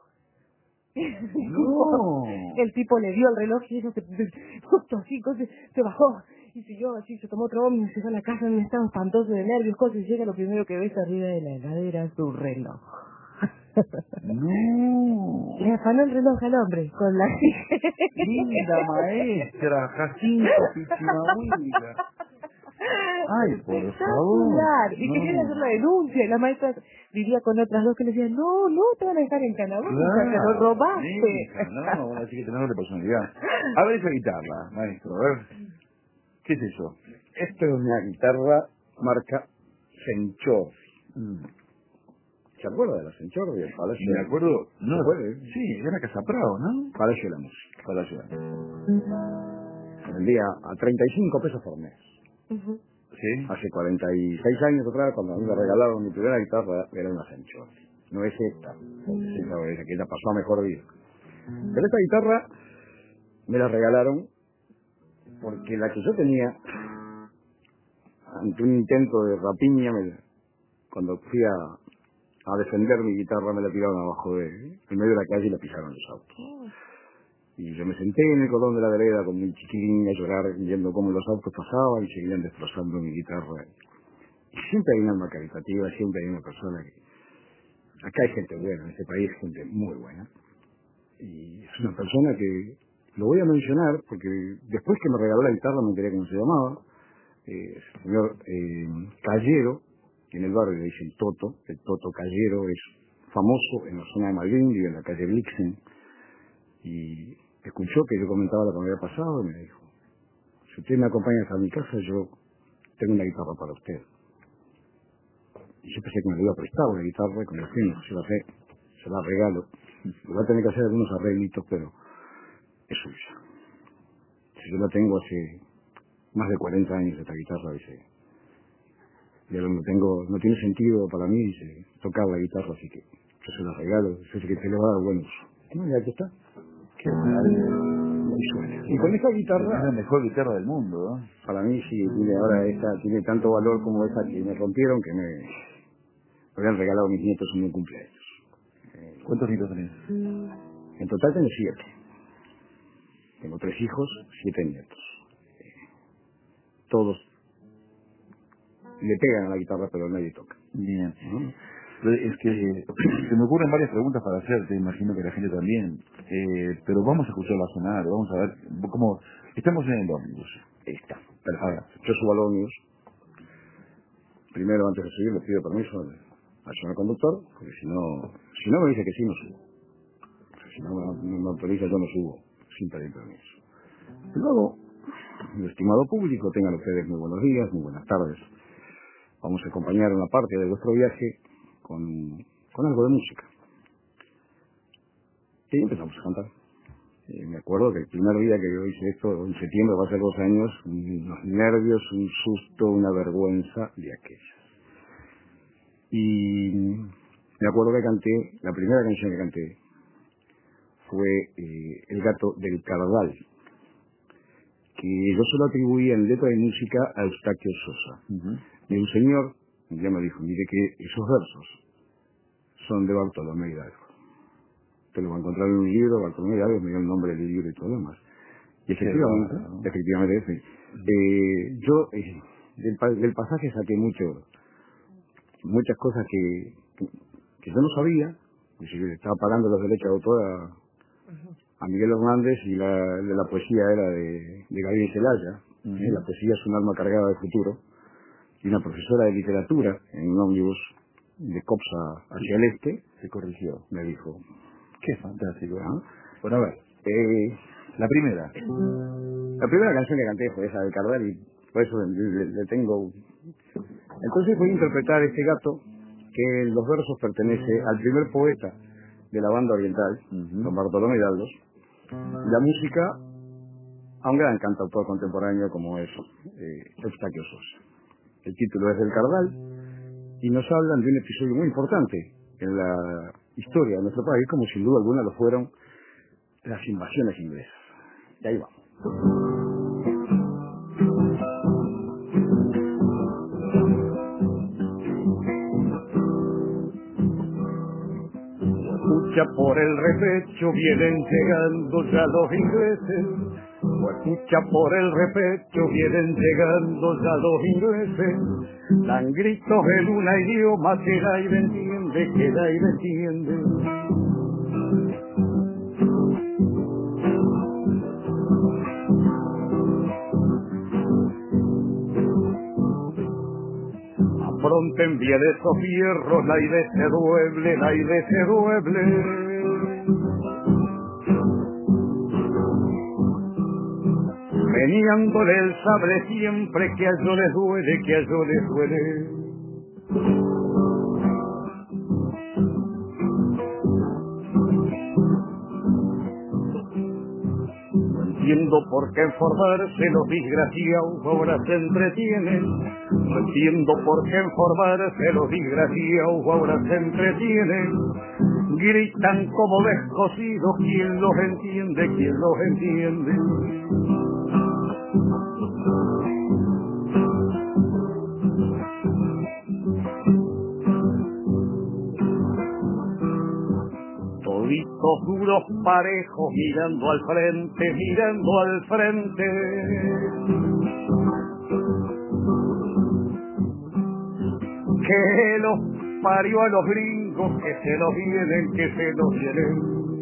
No. El tipo le dio el reloj y eso justo así, se bajó y siguió así, se tomó otro ómnibus, se fue a la casa en un estado espantoso de nervios, cosas, y llega, lo primero que ves arriba de la heladera su reloj. No. Le afanó el reloj al hombre con la Linda maestra, Jacinto Pichimahuila. Ay, por favor. Y querían hacer la denuncia, y la maestra vivía con otras dos que le decían, no, te van a dejar en Canadá, te lo robaste. No, bueno, así que tenemos de personalidad. A ver esa guitarra, maestro, a ver. ¿Qué es eso? Esto es una guitarra marca Senchor. ¿Se acuerda de la Senchor? Me acuerdo, no, sí, era Casa Prado, ¿no? Palacio de la Música. Palacio. Vendía a 35 pesos por mes. ¿Sí? Hace 46 años atrás, cuando a mí me regalaron mi primera guitarra, era una Senchor. No es esta. Esa que ella pasó a mejor vida. Pero esta guitarra me la regalaron porque la que yo tenía, ante un intento de rapiña, cuando fui a defender mi guitarra, me la tiraron abajo en medio de la calle y la pisaron los autos. Y yo me senté en el cordón de la vereda con mi chiquilín a llorar, viendo cómo los autos pasaban y seguían destrozando mi guitarra. Y siempre hay una alma caritativa, siempre hay una persona que... Acá hay gente buena, en este país hay gente muy buena. Y es una persona que... Lo voy a mencionar porque después que me regaló la guitarra me enteré cómo se llamaba. El señor Callero, en el barrio le dicen Toto. El Toto Callero es famoso en la zona de Malvin, vive en la calle Blixen. Y escuchó que yo comentaba lo que me había pasado y me dijo, si usted me acompaña hasta mi casa, yo tengo una guitarra para usted. Y yo pensé que me lo iba a prestar una guitarra y cuando fuimos, se la regalo. Le voy a tener que hacer algunos arreglitos, pero es suya. Si yo la tengo hace más de 40 años esta guitarra, dice, ya no tiene sentido para mí, dice, tocar la guitarra, así que yo se la regalo, sé que te le va a dar buen uso. No, y aquí está. Qué maravilla. Y con esta guitarra... Es la mejor guitarra del mundo, ¿no? Para mí sí, ahora esta tiene tanto valor como esa que me rompieron que me habían regalado mis nietos en mi cumpleaños. ¿Cuántos nietos tenés? En total tengo 7. Tengo 3 hijos, 7 nietos. Todos le pegan a la guitarra, pero nadie toca. Bien. Es que se me ocurren varias preguntas para hacerte, imagino que la gente también. Pero vamos a escucharla sonar, vamos a ver cómo... Estamos en el ómnibus. Está, perfecto. Yo subo al ómnibus. Primero, antes de subir, le pido permiso al señor conductor, porque si no me dice que sí, no subo. O sea, si no me autoriza, yo no subo, sin pedir permiso. Y luego, mi estimado público, tengan ustedes muy buenos días, muy buenas tardes. Vamos a acompañar una parte de vuestro viaje con algo de música. Y empezamos a cantar. Me acuerdo que el primer día que yo hice esto, en septiembre, va a ser 2 años, unos nervios, un susto, una vergüenza de aquellas. Y me acuerdo que canté, la primera canción que canté fue El gato del Cardal. que yo solo atribuía en letra y música a Eustaquio Sosa. Y un señor ya me dijo, mire que esos versos son de Bartolomé Hidalgo. Te lo va a encontrar en un libro, Bartolomé Hidalgo me dio el nombre del libro y todo lo demás. Y efectivamente, sí. Yo del pasaje saqué muchas cosas que yo no sabía. Estaba pagando los derechos de autor a Miguel Hernández y la poesía era de Gabriel Celaya. La poesía es un alma cargada de futuro. Y una profesora de literatura en un ómnibus de Copsa hacia el este se corrigió. Me dijo, qué fantástico. ¿no? Bueno, a ver, la primera canción que canté fue esa del Cardal y por eso le tengo. Entonces voy a interpretar este gato que en los versos pertenece al primer poeta de la banda oriental, don Bartolomé Hidalgo. La música a un gran cantautor contemporáneo como es Eustaquio Sosa. El título es del Cardal y nos hablan de un episodio muy importante en la historia de nuestro país, como sin duda alguna lo fueron las invasiones inglesas. Y ahí vamos. Escucha por el repecho, vienen llegando ya los ingleses. Escucha por el repecho, vienen llegando ya los ingleses. Dan gritos en un idioma que nadie entiende, que nadie entiende. Afronten bien esos fierros, la idea se dueble, la idea se dueble. Meneándole el sable siempre que a ellos les duele, que a ellos les duele. No entiendo por qué en formarse los desgraciados ahora se entretienen. No entiendo por qué en formarse los desgraciados ahora se entretienen. Gritan como descosidos, ¿quién los entiende? ¿Quién los entiende? Toditos duros parejos mirando al frente, mirando al frente. Que los parió a los gringos, que se los vienen, que se los vienen.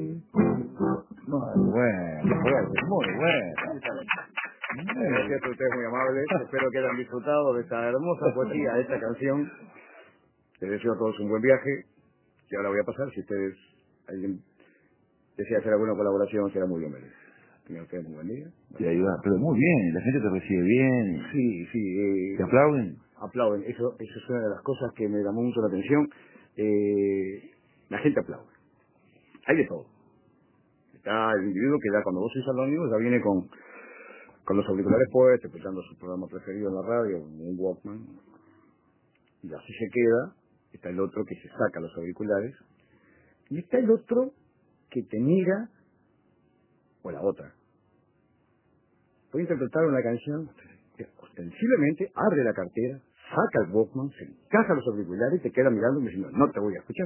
Muy bueno, muy bueno. Gracias a ustedes, muy amables. Espero que hayan disfrutado de esta hermosa poesía, de esta canción. Les deseo a todos un buen viaje. Y ahora voy a pasar, si alguien desea hacer alguna colaboración, será muy bienvenido. Tengan ustedes un buen día. Te ayuda, pero muy bien, la gente te recibe bien. Sí. ¿Te aplauden? Aplauden, eso es una de las cosas que me llamó mucho la atención. La gente aplaude. Hay de todo. Está el individuo que ya cuando vos sois al ómnibus ya viene con los auriculares puestos, escuchando su programa preferido en la radio, un Walkman, y así se queda. Está el otro que se saca los auriculares, y está el otro que te mira, o la otra. Voy a interpretar una canción que ostensiblemente abre la cartera, saca el Walkman, se encaja los auriculares y te queda mirando y diciendo, no te voy a escuchar.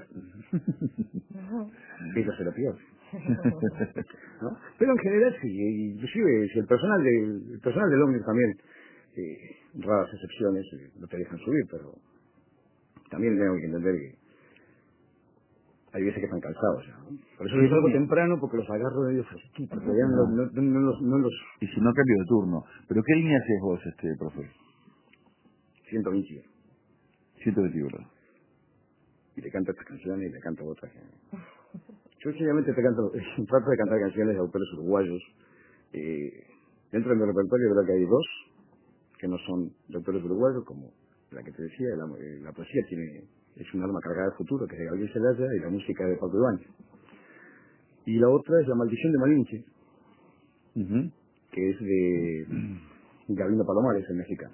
Eso se lo pierde. ¿No? Pero en general sí, inclusive si el personal del ómnibus también, raras excepciones, no te dejan subir, pero también tengo que entender que hay veces que están cansados ya, ¿no? Por eso yo salgo temprano porque los agarro medio fresquitos, todavía no los... Y si no, cambio de turno. ¿Pero qué línea haces vos, profe? 121. 121. Y te canto estas canciones y te canto otras. Yo sencillamente trato de cantar canciones de autores uruguayos. Dentro de mi repertorio creo que hay dos que no son de autores uruguayos, como la que te decía, la poesía es un alma cargada de futuro, que es de Gabriel Celaya, y la música de Paco Ibáñez. Y la otra es La maldición de Malinche, que es de Gabino Palomares, el mexicano.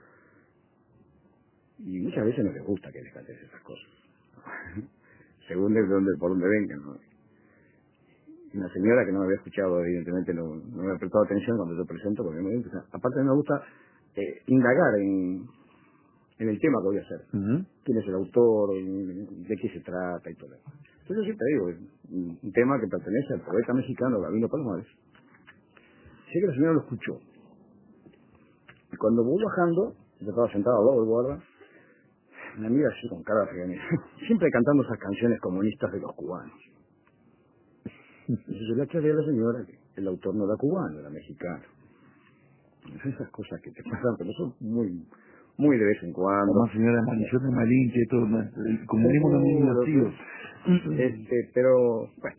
Y muchas veces no les gusta que les cantes esas cosas, según por dónde vengan, ¿no? una señora que no me había escuchado, evidentemente no me había prestado atención cuando yo presento, porque aparte me gusta indagar en el tema que voy a hacer. Quién es el autor, de qué se trata y todo eso. Entonces yo siempre digo, es un tema que pertenece al poeta mexicano Gabino Palomares. Sé que la señora lo escuchó. Y cuando voy bajando, yo estaba sentado al lado del guarda, me mira así con cara de regaño, siempre cantando esas canciones comunistas de los cubanos. Entonces yo le aclaré a la señora que el autor no era cubano, era mexicano. Esas cosas que te pasan, pero son muy de vez en cuando. Como señora maldición de Malinche, todo, el comunismo no es divertido. Pero, bueno,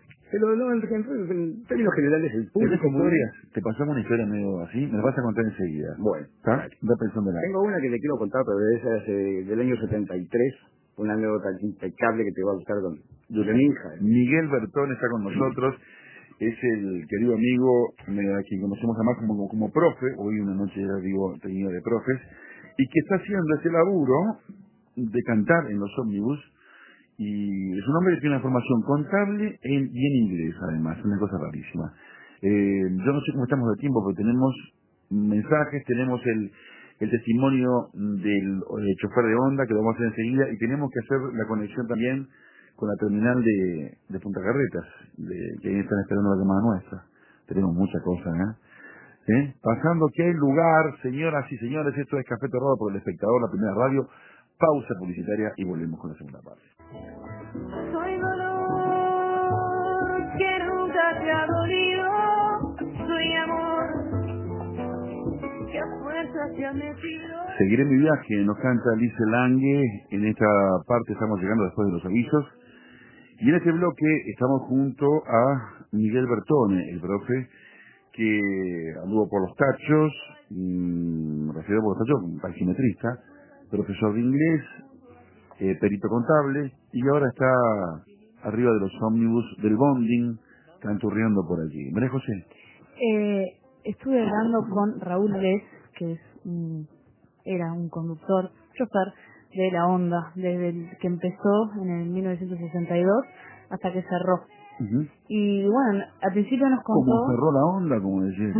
en términos generales el público... Te pasamos una historia medio así, me la vas a contar enseguida. Bueno, ¿está? Da pensando en la... Tengo una que te quiero contar, pero del año 73, una anécdota impecable que te va a gustar de mi hija. Miguel Bertón está con nosotros, es el querido amigo a quien conocemos además como profe, hoy una noche ya digo tenida de profes, y que está haciendo ese laburo de cantar en los ómnibus, y es un hombre que tiene una formación contable y en inglés además, una cosa rarísima. Yo no sé cómo estamos de tiempo, porque tenemos mensajes, tenemos el testimonio del chofer de Honda, que lo vamos a hacer enseguida, y tenemos que hacer la conexión también con la terminal de Punta Carretas, que ahí están esperando la llamada nuestra. Tenemos muchas cosas, ¿eh? Pasando que hay lugar, señoras y señores, esto es Café Torrado por El Espectador, la primera radio, pausa publicitaria y volvemos con la segunda parte. Soy dolor que nunca te ha dolido, soy amor que a fuerza te ha metido. Seguiré mi viaje, nos canta Lice Lange. En esta parte estamos llegando después de los avisos. Y en este bloque estamos junto a Miguel Bertone, el profe, que anduvo por los tachos, referido por los tachos, un taximetrista, profesor de inglés, perito contable, y ahora está arriba de los ómnibus del bonding, canturreando por allí. María José. Estuve hablando con Raúl Les, que era un conductor, chofer de la Honda, desde que empezó en el 1962 hasta que cerró. Y bueno, al principio nos contó... Como cerró la Honda, como decía.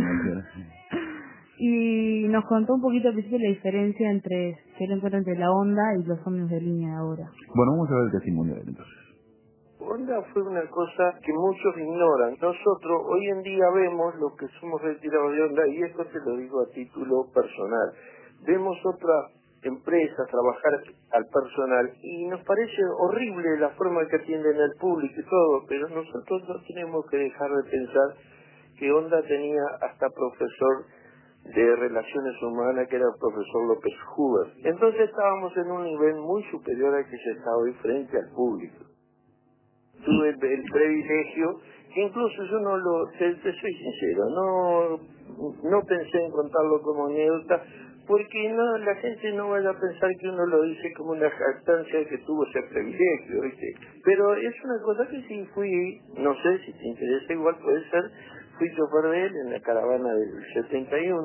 Y nos contó un poquito al principio la diferencia que él encuentra entre la Honda y los ómnibus de línea ahora. Bueno, vamos a ver el testimonio de él entonces. Honda fue una cosa que muchos ignoran. Nosotros hoy en día vemos los que somos retirados de Honda, y esto te lo digo a título personal, vemos otras empresas trabajar al personal y nos parece horrible la forma que atienden al público y todo, pero nosotros no tenemos que dejar de pensar que Honda tenía hasta profesor de Relaciones Humanas, que era el profesor López Huber. Entonces estábamos en un nivel muy superior al que se está hoy frente al público. Tuve el privilegio, que incluso yo te soy sincero, no pensé en contarlo como anécdota, porque la gente no vaya a pensar que uno lo dice como una jactancia de que tuvo ese privilegio, ¿viste? Pero es una cosa que sí fui, no sé si te interesa, igual puede ser, fui chofer de él en la caravana del 71,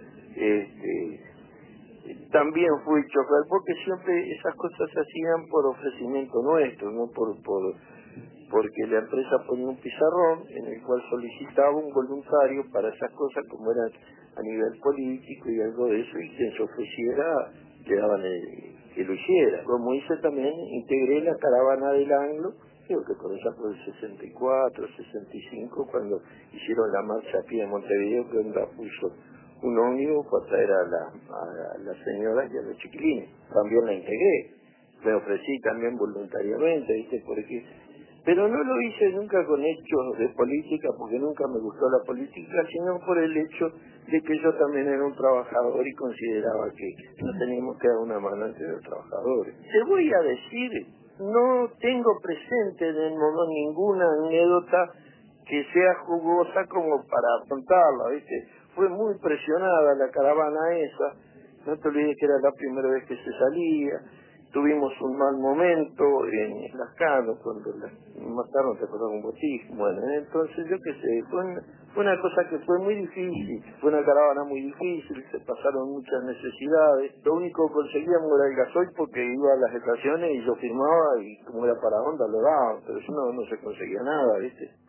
también fui chofer, porque siempre esas cosas se hacían por ofrecimiento nuestro, no porque la empresa ponía un pizarrón en el cual solicitaba un voluntario para esas cosas, como eran a nivel político y algo de eso, y quien se ofreciera le daban que lo hiciera. Como hice también, integré la caravana del Anglo, creo que por allá por el 64, 65, cuando hicieron la marcha aquí en Montevideo, que Honda puso un ómnibus para traer a las señoras y a los chiquilines. También la integré, me ofrecí también voluntariamente, ¿viste? Pero no lo hice nunca con hechos de política, porque nunca me gustó la política, sino por el hecho de que yo también era un trabajador y consideraba que no teníamos que dar una mano entre los trabajadores. Te voy a decir, no tengo presente en el momento ninguna anécdota que sea jugosa como para contarla, ¿viste? Fue muy presionada la caravana esa, no te olvides que era la primera vez que se salía. Tuvimos un mal momento en Las Canas, cuando mataron, te acuerdas, un botín. Bueno, entonces yo qué sé, fue una cosa que fue muy difícil, fue una caravana muy difícil, se pasaron muchas necesidades. Lo único que conseguíamos era el gasoil, porque iba a las estaciones y yo firmaba, y como era para Honda lo daban, pero eso no se conseguía nada, ¿viste?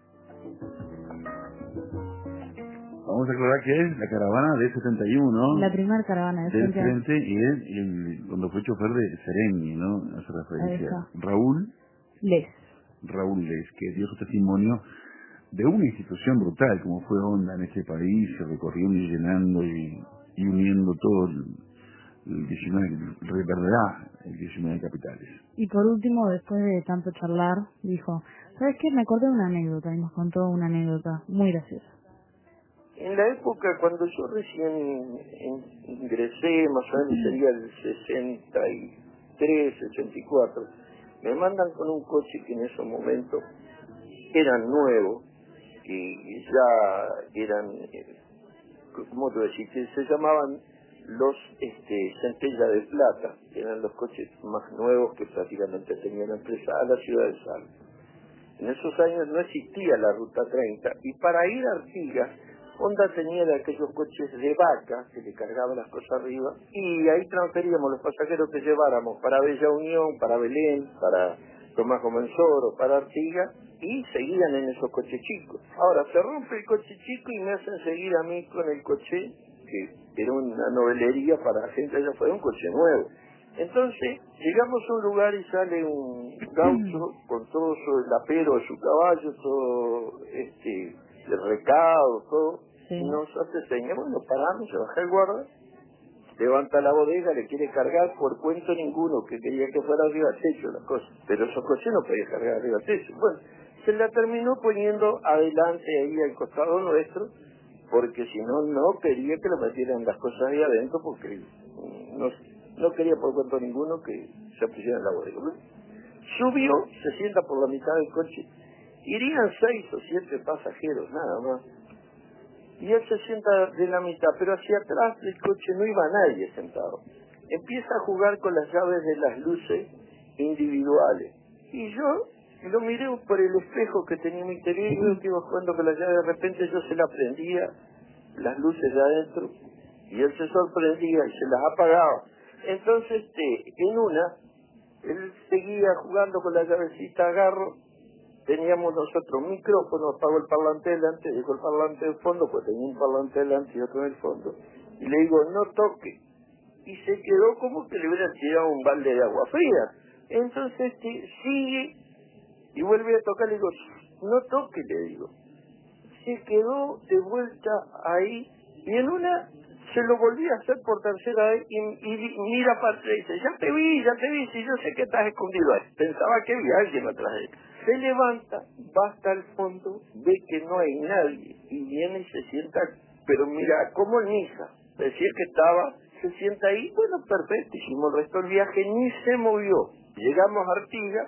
Vamos a aclarar que es la caravana de 71. La primera caravana del frente y él cuando fue chofer de Sereni, ¿no? Hace referencia. Raúl Les, que dio su testimonio de una institución brutal como fue Onda en este país, se recorriendo y llenando y uniendo todo el 19, verdad, el 19 capitales. Y por último, después de tanto charlar, dijo, ¿sabes qué? Me acordé de una anécdota y nos contó una anécdota muy graciosa. En la época cuando yo recién ingresé, más o menos sería el 63, 64, me mandan con un coche que en esos momentos eran nuevos y ya eran, ¿cómo te decir? Que se llamaban los Centella de Plata, que eran los coches más nuevos que prácticamente tenía la empresa a la ciudad de Salta. En esos años no existía la Ruta 30 y para ir a Artigas, Honda tenía de aquellos coches de vaca que le cargaban las cosas arriba y ahí transferíamos los pasajeros que lleváramos para Bella Unión, para Belén, para Tomás Comensoro, para Artigas y seguían en esos coches chicos. Ahora se rompe el coche chico y me hacen seguir a mí con el coche que era una novelería para gente allá afuera, un coche nuevo. Entonces llegamos a un lugar y sale un gaucho con todo el apero de su caballo, todo el recado, todo, y nos hace señas, bueno, paramos, se baja el guarda, levanta la bodega, le quiere cargar por cuento ninguno, que quería que fuera arriba del techo las cosas, pero esos coches no podían cargar arriba del techo. Bueno, se la terminó poniendo adelante ahí al costado nuestro, porque si no, no quería que lo metieran las cosas ahí adentro, porque no quería por cuento ninguno que se pusiera en la bodega. ¿No? Subió, se sienta por la mitad del coche, irían 6 o 7 pasajeros, nada más. Y él se sienta de la mitad, pero hacia atrás del coche no iba nadie sentado. Empieza a jugar con las llaves de las luces individuales. Y yo lo miré por el espejo que tenía en mi interior y veo que iba jugando con las llaves. De repente yo se la prendía, las luces de adentro, y él se sorprendía y se las apagaba. Entonces, en una, él seguía jugando con la llavecita, agarro, teníamos nosotros un micrófono, apago el parlante delante, dejo el parlante del fondo, pues tenía un parlante delante y otro en el fondo, y le digo, no toque, y se quedó como que le hubiera tirado un balde de agua fría. Entonces sigue y vuelve a tocar, le digo, no toque, le digo. Se quedó de vuelta ahí, y en una se lo volví a hacer por tercera vez y mira aparte y dice, ya te vi, si yo sé que estás escondido ahí. Pensaba que había alguien atrás de él. Se levanta, va hasta el fondo, ve que no hay nadie y viene y se sienta, pero mira, como en misa. Decía que estaba, se sienta ahí, bueno, perfecto, hicimos el resto del viaje, ni se movió. Llegamos a Artigas,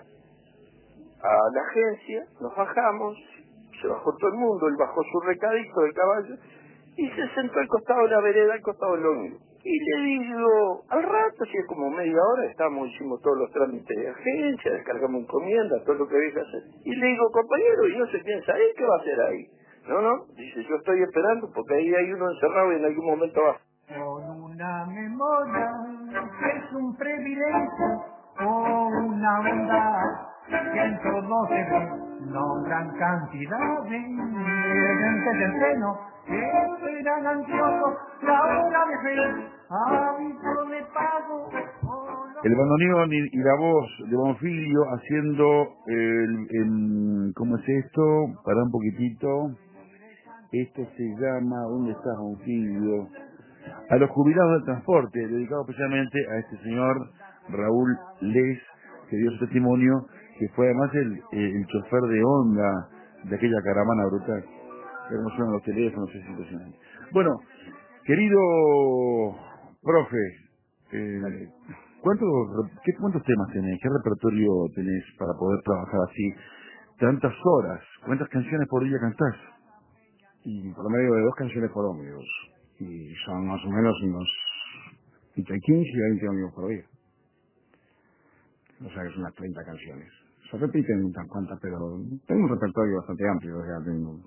a la agencia, nos bajamos, se bajó todo el mundo, él bajó su recadito del caballo y se sentó al costado de la vereda, al costado del ómnibus. Y le digo, al rato, si es como media hora, hicimos todos los trámites de agencia, descargamos encomienda, todo lo que había que hacer. Y le digo, compañero, ¿y no se piensa él qué va a hacer ahí? No, dice, yo estoy esperando porque ahí hay uno encerrado y en algún momento va. Con una memoria que es un privilegio o una bondad que en todo se ve, no gran cantidad de gente del seno que esperan ansiosos la hora de reír, hábito de pago. El bandoneón y la voz de Bonfilio haciendo ¿cómo es esto? Para un poquitito. Esto se llama, ¿dónde está Bonfilio? A los jubilados del transporte, dedicado especialmente a este señor Raúl Les, que dio su testimonio, que fue además el chofer de Honda de aquella caravana brutal. Como suenan los teléfonos, es impresionante. Bueno, querido profe, ¿cuántos temas tenés? ¿Qué repertorio tenés para poder trabajar así tantas horas? ¿Cuántas canciones por día cantás? Y por medio de 2 canciones por ómnibus. Y son más o menos unos entre 15 y 20 ómnibus por día. O sea que son unas 30 canciones. Se repiten unas cuantas, pero tengo un repertorio bastante amplio. O sea, tengo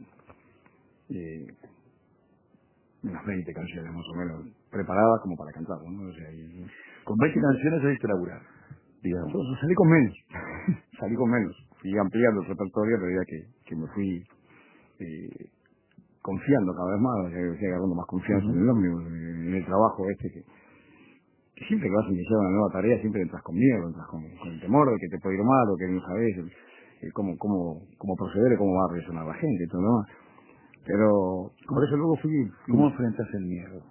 unas 20 canciones más o menos preparadas como para cantar, ¿no? O sea, con 20 canciones saliste a laburar, digamos. Salí con menos. Salí con menos. Fui ampliando el repertorio a medida que me fui confiando cada vez más, estoy agarrando más confianza en el ómnibus, en el trabajo que siempre que vas a iniciar una nueva tarea siempre entras con miedo, entras con el temor de que te puede ir mal o que no sabes cómo proceder, cómo va a reaccionar la gente y todo lo demás. Pero por eso luego fui... ¿Cómo enfrentas el miedo?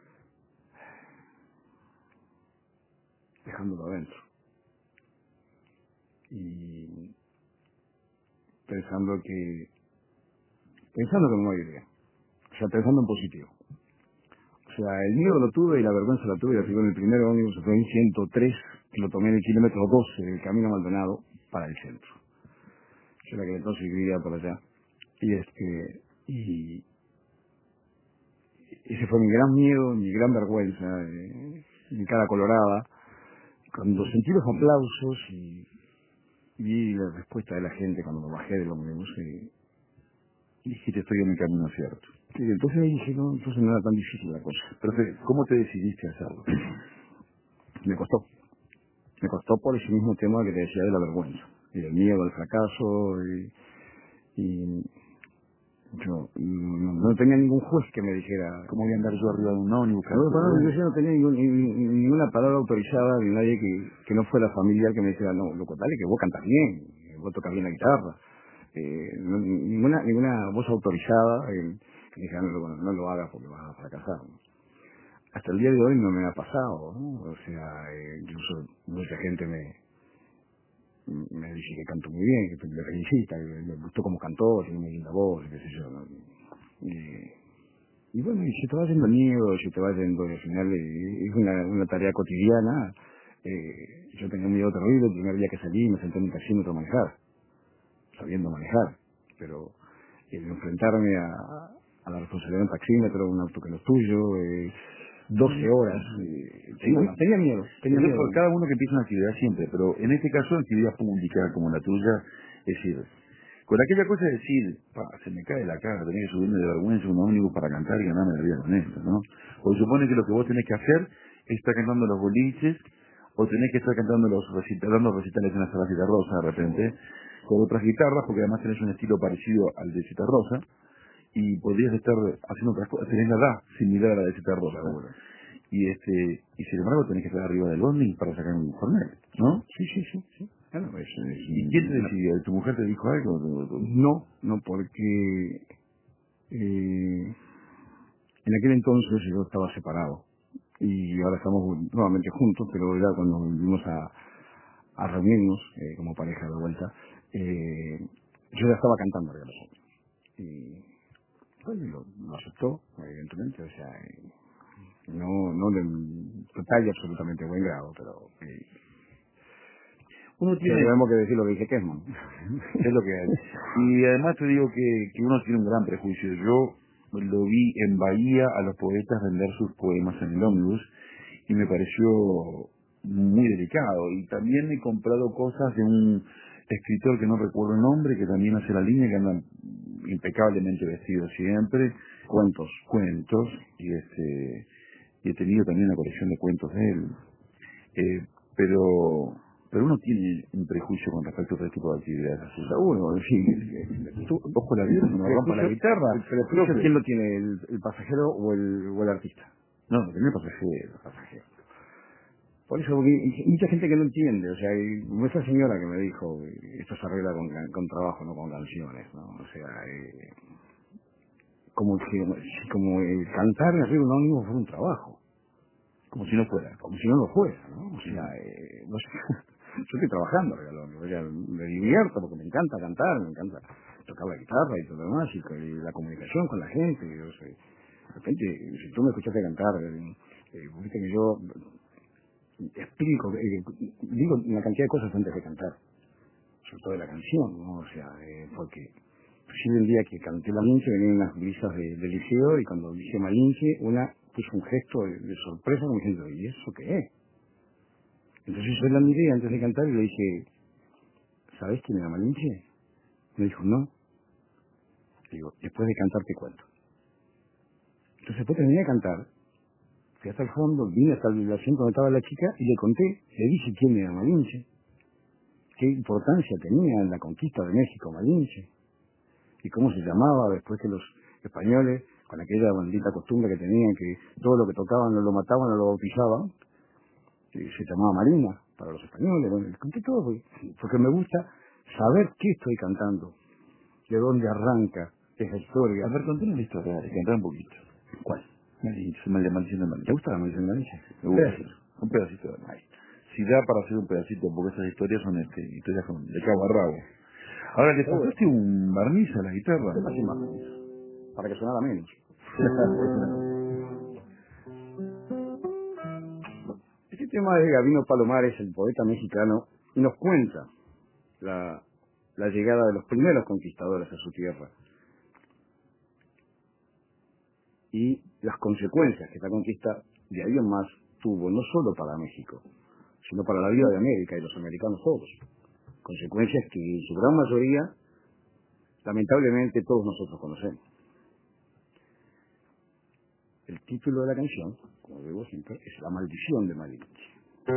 Dejándolo adentro. Y pensando que no hay idea. O sea, pensando en positivo. O sea, el miedo lo tuve y la vergüenza la tuve, en el primer ómnibus, fue en 103, que lo tomé en el kilómetro 12 del Camino Maldonado para el centro. Yo era que entonces vivía por allá. Y ese fue mi gran miedo, mi gran vergüenza, mi cara colorada, cuando sentí los aplausos y vi la respuesta de la gente cuando me bajé del ómnibus. Y dijiste, estoy en el camino cierto. Sí, entonces ahí dije, no, entonces no era tan difícil la cosa. Pero, ¿cómo te decidiste a hacerlo? Me costó por ese mismo tema que te decía de la vergüenza, y del miedo al fracaso, y yo no tenía ningún juez que me dijera... ¿Cómo voy a andar yo arriba de un ómnibus? Yo no tenía ninguna palabra autorizada de nadie que no fuera familiar que me dijera, no, loco, dale, que vos cantás bien, vos tocas bien la guitarra. Ninguna voz autorizada que dijera, no lo hagas porque vas a fracasar. Hasta el día de hoy no me ha pasado, ¿no? O sea, incluso mucha gente me dice que canto muy bien, que me felicita, que me gustó como cantó, tiene una linda voz, qué sé yo, ¿no? Y bueno, y se te va yendo el miedo, se te va yendo, al final es una tarea cotidiana. Yo tenía un miedo terrible el primer día que salí, me senté en un taxímetro a manejar, sabiendo manejar, pero el enfrentarme a la responsabilidad de un taxímetro, un auto que no es tuyo, 12 horas, tenía miedo. Por cada uno que empieza una actividad siempre, pero en este caso, actividad pública como la tuya, es decir, con aquella cosa de decir, se me cae la cara, tenés que subirme de vergüenza un ómnibus para cantar y ganarme la vida con esto, ¿no? O supone que lo que vos tenés que hacer es estar cantando los boliches, o tenés que estar cantando dando recitales en la sala Citarrosa de repente, con otras guitarras, porque además tenés un estilo parecido al de Citarrosa, y podrías estar haciendo otras cosas, tenés la edad similar a la de Citarrosa, ¿no? Y sin embargo tenés que estar arriba del ómnibus para sacar un informe, ¿no? Sí. Claro, ¿Y quién te decidió? ¿Tu mujer te dijo algo? No, porque en aquel entonces yo estaba separado y ahora estamos nuevamente juntos, pero ya cuando volvimos a reunirnos como pareja de vuelta, yo ya estaba cantando arriba de los ómnibus. Y bueno, lo aceptó, evidentemente, o sea, no de total y absolutamente buen grado, pero uno tiene... Tenemos que decir lo que dice Kesman. Es lo que hay. Y además te digo que uno tiene un gran prejuicio. Yo lo vi en Bahía a los poetas vender sus poemas en el ómnibus y me pareció muy delicado. Y también he comprado cosas de un escritor que no recuerdo el nombre, que también hace la línea, que anda impecablemente vestido siempre. Cuentos. Y he tenido también una colección de cuentos de él. Pero uno tiene un prejuicio con respecto a este tipo de actividades así. Seguro, sí. Ojo la vida, no rompa la guitarra. Pero ¿quién lo tiene? ¿El pasajero o el artista? No, lo tiene el pasajero. Por eso, porque hay mucha gente que no entiende. O sea, como esa señora que me dijo, esto se arregla con trabajo, no con canciones, ¿no? O sea, como cantar arriba de un ómnibus fue un trabajo. Como si no lo fuera, ¿no? O sea, no sé, yo estoy trabajando arriba del ómnibus, me divierto porque me encanta cantar, me encanta tocar la guitarra y todo lo demás, y la comunicación con la gente. Yo sé, de repente, si tú me escuchaste cantar, viste que yo explico, digo una cantidad de cosas antes de cantar, sobre todo de la canción, ¿no? O sea, porque sí el día que canté Malinche venían unas brisas del liceo y cuando dije Malinche, una puso un gesto de sorpresa como diciendo, ¿y eso qué es? Entonces yo la miré antes de cantar y le dije, ¿sabes quién era Malinche? Me dijo, no. Digo, después de cantar te cuento. Entonces después terminé de cantar, fui hasta el fondo, vine hasta el asiento donde estaba la chica y le conté, le dije quién era Malinche, qué importancia tenía en la conquista de México Malinche. y cómo se llamaba después que los españoles, con aquella maldita costumbre que tenían, que todo lo que tocaban no lo mataban, no lo bautizaban, y se llamaba Marina para los españoles. Bueno, les conté todo porque me gusta saber qué estoy cantando, de dónde arranca esa historia. A ver, contanos la historia, cantar un poquito. ¿Cuál? Maldición de Malinche. ¿Te gusta la maldición de Malinche? Me gusta. Un pedacito de Malinche. Si da para hacer un pedacito, porque esas historias son historias de cabo a rabo. Ahora, ¿le pasaste un barniz a la guitarra? ¿Qué pasó más? Para que sonara menos. Este tema de Gabino Palomares, el poeta mexicano, y nos cuenta la llegada de los primeros conquistadores a su tierra y las consecuencias que esta conquista de ahí en más tuvo, no solo para México, sino para la vida de América y los americanos todos. Consecuencias que en su gran mayoría, lamentablemente, todos nosotros conocemos. El título de la canción, como digo siempre, es La maldición de Malinche.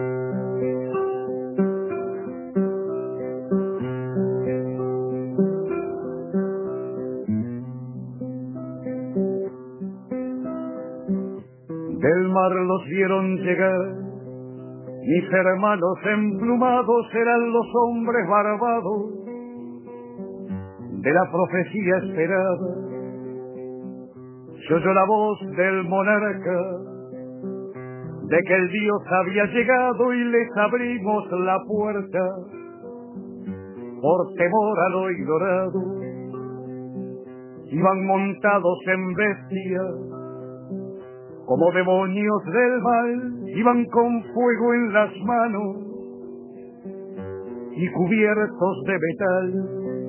Del mar los vieron llegar, mis hermanos emplumados eran los hombres barbados de la profecía esperada. Se oyó la voz del monarca de que el Dios había llegado y les abrimos la puerta por temor al hoy dorado. Iban montados en bestias como demonios del mal, iban con fuego en las manos y cubiertos de metal.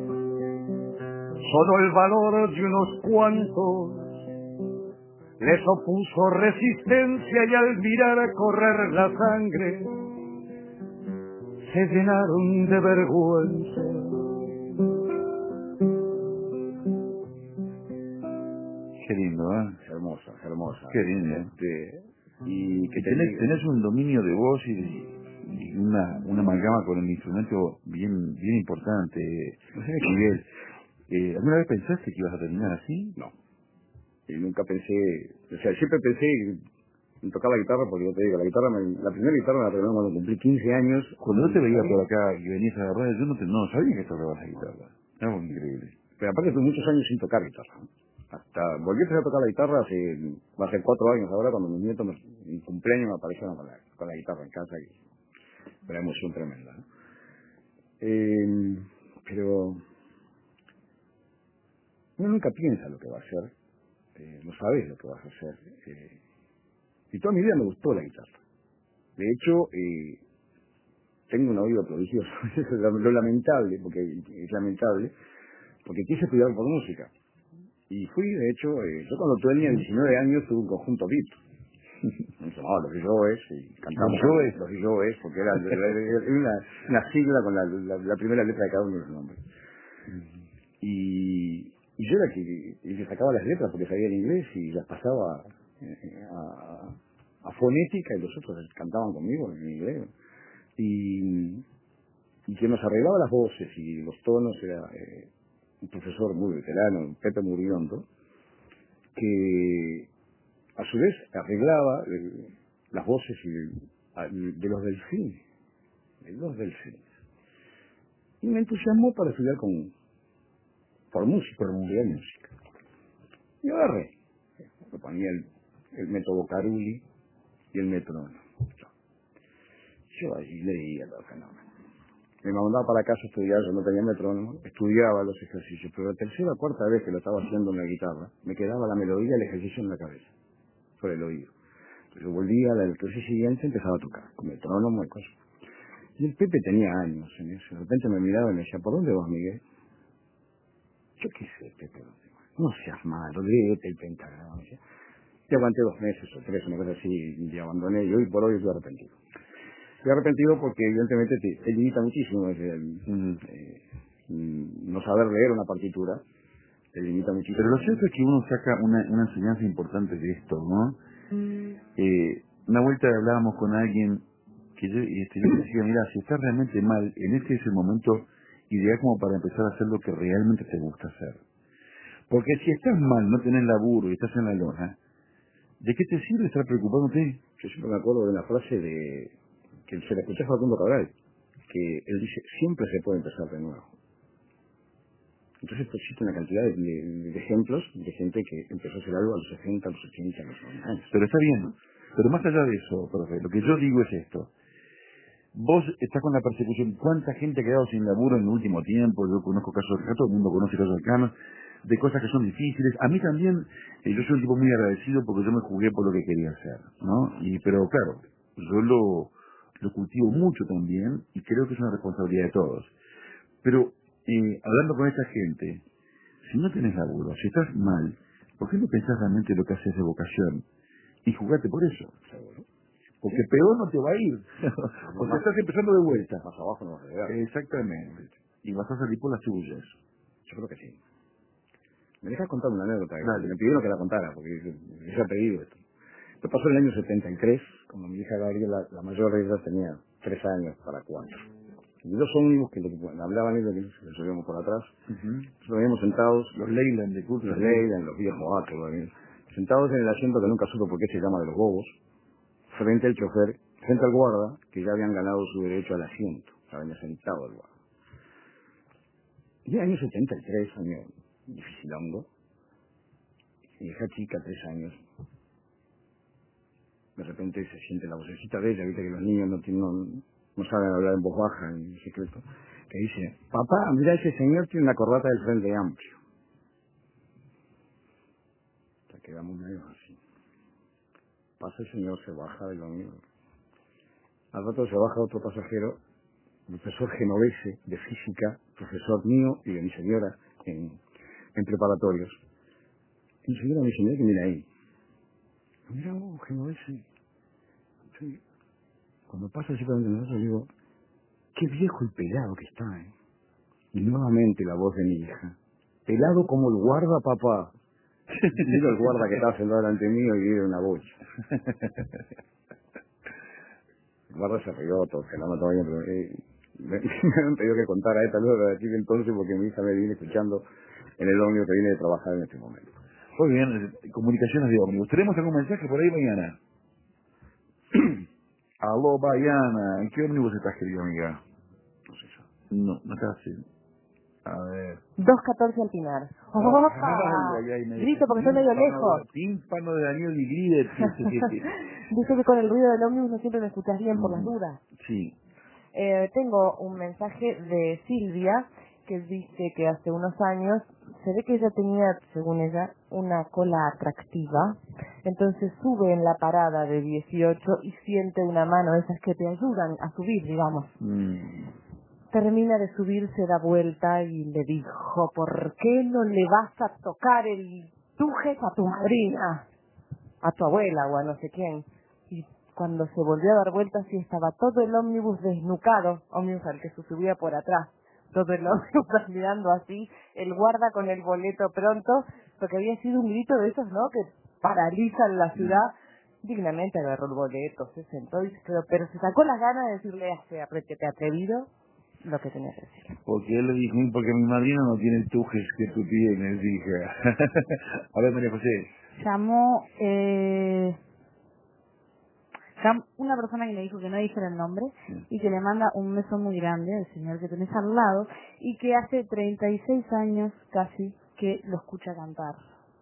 Solo el valor de unos cuantos les opuso resistencia y al mirar correr la sangre se llenaron de vergüenza. Qué lindo, ¿eh? Hermosa, hermosa. Qué lindo. Y que tenés un dominio de voz y una amalgama con el instrumento bien importante, Miguel. ¿Alguna vez pensaste que ibas a terminar así? No. Y nunca pensé, o sea, siempre pensé en tocar la guitarra, porque yo te digo, la primera guitarra me la regaló cuando cumplí 15 años. Cuando yo te veía por acá y venías a la radio, yo no sabía que tocabas la guitarra. Era muy increíble. Pero aparte tuve muchos años sin tocar guitarra. Hasta volví a empezar a tocar la guitarra va a ser 4 años ahora, cuando mis nietos en cumpleaños me aparecieron con la guitarra en casa, y fue una emoción tremenda, ¿no? Pero uno nunca piensa lo que va a hacer, no sabes lo que vas a hacer. Y toda mi vida me gustó la guitarra. De hecho, tengo un oído prodigioso. Eso es lo lamentable, porque es lamentable, porque quise estudiar por música. Y fui, de hecho, yo cuando tenía 19 años tuve un conjunto VIP. Me llamaba Los Yoes, y cantamos Los Yoes, porque era una sigla con la primera letra de cada uno de los nombres. Y yo era que sacaba las letras porque sabía el inglés y las pasaba a fonética, y los otros cantaban conmigo en inglés. Y quien nos arreglaba las voces y los tonos era un profesor muy veterano, Pepe Muriondo, que a su vez arreglaba las voces de los delfines. Y me entusiasmó para estudiar por música. Y agarré. Me ponía el método Carulli y el metrónomo. Yo allí leía los fenómenos. Me mandaba para casa a estudiar, yo no tenía metrónomo, estudiaba los ejercicios, pero la tercera o cuarta vez que lo estaba haciendo en la guitarra, me quedaba la melodía y el ejercicio en la cabeza, por el oído. Entonces yo volvía al ejercicio siguiente, empezaba a tocar, con metrónomo y cosas. Y el Pepe tenía años en eso, de repente me miraba y me decía, ¿por dónde vas, Miguel? Yo qué sé, Pepe, ¿dónde vas? No seas malo, léete el pentagrama. Y aguanté 2 meses o 3, una cosa así, y abandoné, y hoy por hoy estoy arrepentido. Estoy arrepentido porque evidentemente te limita muchísimo no saber leer una partitura, te limita muchísimo. Pero lo cierto es que uno saca una enseñanza importante de esto, ¿no? Una vuelta hablábamos con alguien que yo decía, mira, si estás realmente mal, en este es el momento ideal como para empezar a hacer lo que realmente te gusta hacer. Porque si estás mal, no tenés laburo y estás en la lona, ¿de qué te sirve estar preocupándote? Yo siempre me acuerdo de una frase de que se la escuché a Facundo Cabral, que él dice, siempre se puede empezar de nuevo. Entonces pues, existe una cantidad de ejemplos de gente que empezó a hacer algo a los 60, a los 80, a los 90 años. Pero está bien. Pero más allá de eso, profe, lo que yo digo es esto. Vos estás con la persecución. ¿Cuánta gente ha quedado sin laburo en el último tiempo? Yo conozco casos, todo el mundo conoce casos cercanos, de cosas que son difíciles. A mí también, yo soy un tipo muy agradecido porque yo me jugué por lo que quería hacer, ¿no? Pero claro, yo lo cultivo mucho también y creo que es una responsabilidad de todos. Pero hablando con esta gente, si no tenés laburo, si estás mal, ¿por qué no pensás realmente lo que haces de vocación? Y jugate por eso. Porque peor no te va a ir. O sea, estás empezando de vuelta. Más abajo no vas a llegar. Exactamente. Y vas a salir por las tuyas. Yo creo que sí. Me dejas contar una anécdota. Dale. Me pidieron que la contara, porque ella ha pedido esto. Esto pasó en el año 73, cuando mi hija Gabriela, la mayor de ellas, tenía 3 años para 4. Y dos ómnibus que hablaban ellos, que los subíamos por atrás. Nos veníamos sentados, Los Leyland de Kurt, los Leyland, los viejos Ackerman, sentados en el asiento que nunca supo por qué se llama de los bobos, frente al chofer, frente al guarda, que ya habían ganado su derecho al asiento, se habían sentado el guarda. Y en el año 73, año dificilongo, mi hija chica, 3 años, de repente se siente la vocecita de ella, viste que los niños no saben hablar en voz baja, en secreto, que dice, papá, mira, ese señor tiene una corbata del Frente Amplio. O sea, quedamos medio así. Pasa el señor, se baja del ómnibus. Al rato se baja otro pasajero, el profesor Genovese de física, profesor mío y de mi señora en preparatorios. Y mi señora me dice, mira que mira ahí. Mira vos, Genovese. Sí. Cuando pasa así por entre nosotros digo, qué viejo y pelado que está, ¿eh? Y nuevamente la voz de mi hija. Pelado como el guarda, papá. Mira el guarda que estaba sentado delante mío y era una bocha. El guarda se rió, todo, que la mató bien, pero me han pedido que contara esta luego de aquí de entonces porque mi hija me viene escuchando en el ómnibus que viene de trabajar en este momento. Muy bien, comunicaciones de ómnibus. ¿Tenemos algún mensaje por ahí, Bayana? Aló, Bayana. ¿En qué ómnibus estás, querida amiga? No sé yo. No estás así. A ver. 214 al Pinar. ¡Opa! Grito porque estoy medio lejos. Tímpano de Daniel Vigridet. Dice que con el ruido del ómnibus no siempre me escuchas bien por las dudas. Sí. Tengo un mensaje de Silvia que dice que hace unos años se ve que ella tenía, según ella, una cola atractiva. Entonces sube en la parada de 18 y siente una mano, esas que te ayudan a subir, digamos. Termina de subir, se da vuelta y le dijo, ¿por qué no le vas a tocar el tuje a tu madrina? A tu abuela o a no sé quién. Y cuando se volvió a dar vuelta, sí estaba todo el ómnibus desnucado, ómnibus al que se subía por atrás. Todo el ómnibus mirando así, el guarda con el boleto pronto, porque había sido un grito de esos, ¿no?, que paralizan la ciudad. Dignamente agarró el boleto, se sentó y se quedó, pero se sacó las ganas de decirle a ese aprete atrevido lo que tenía que decir. Porque él le dijo, porque mi madrina no tiene el tujes que tú tienes, hija. A ver, María José. Llamó una persona que me dijo que no dijera el nombre y que le manda un beso muy grande al señor que tenés al lado y que hace 36 años casi que lo escucha cantar.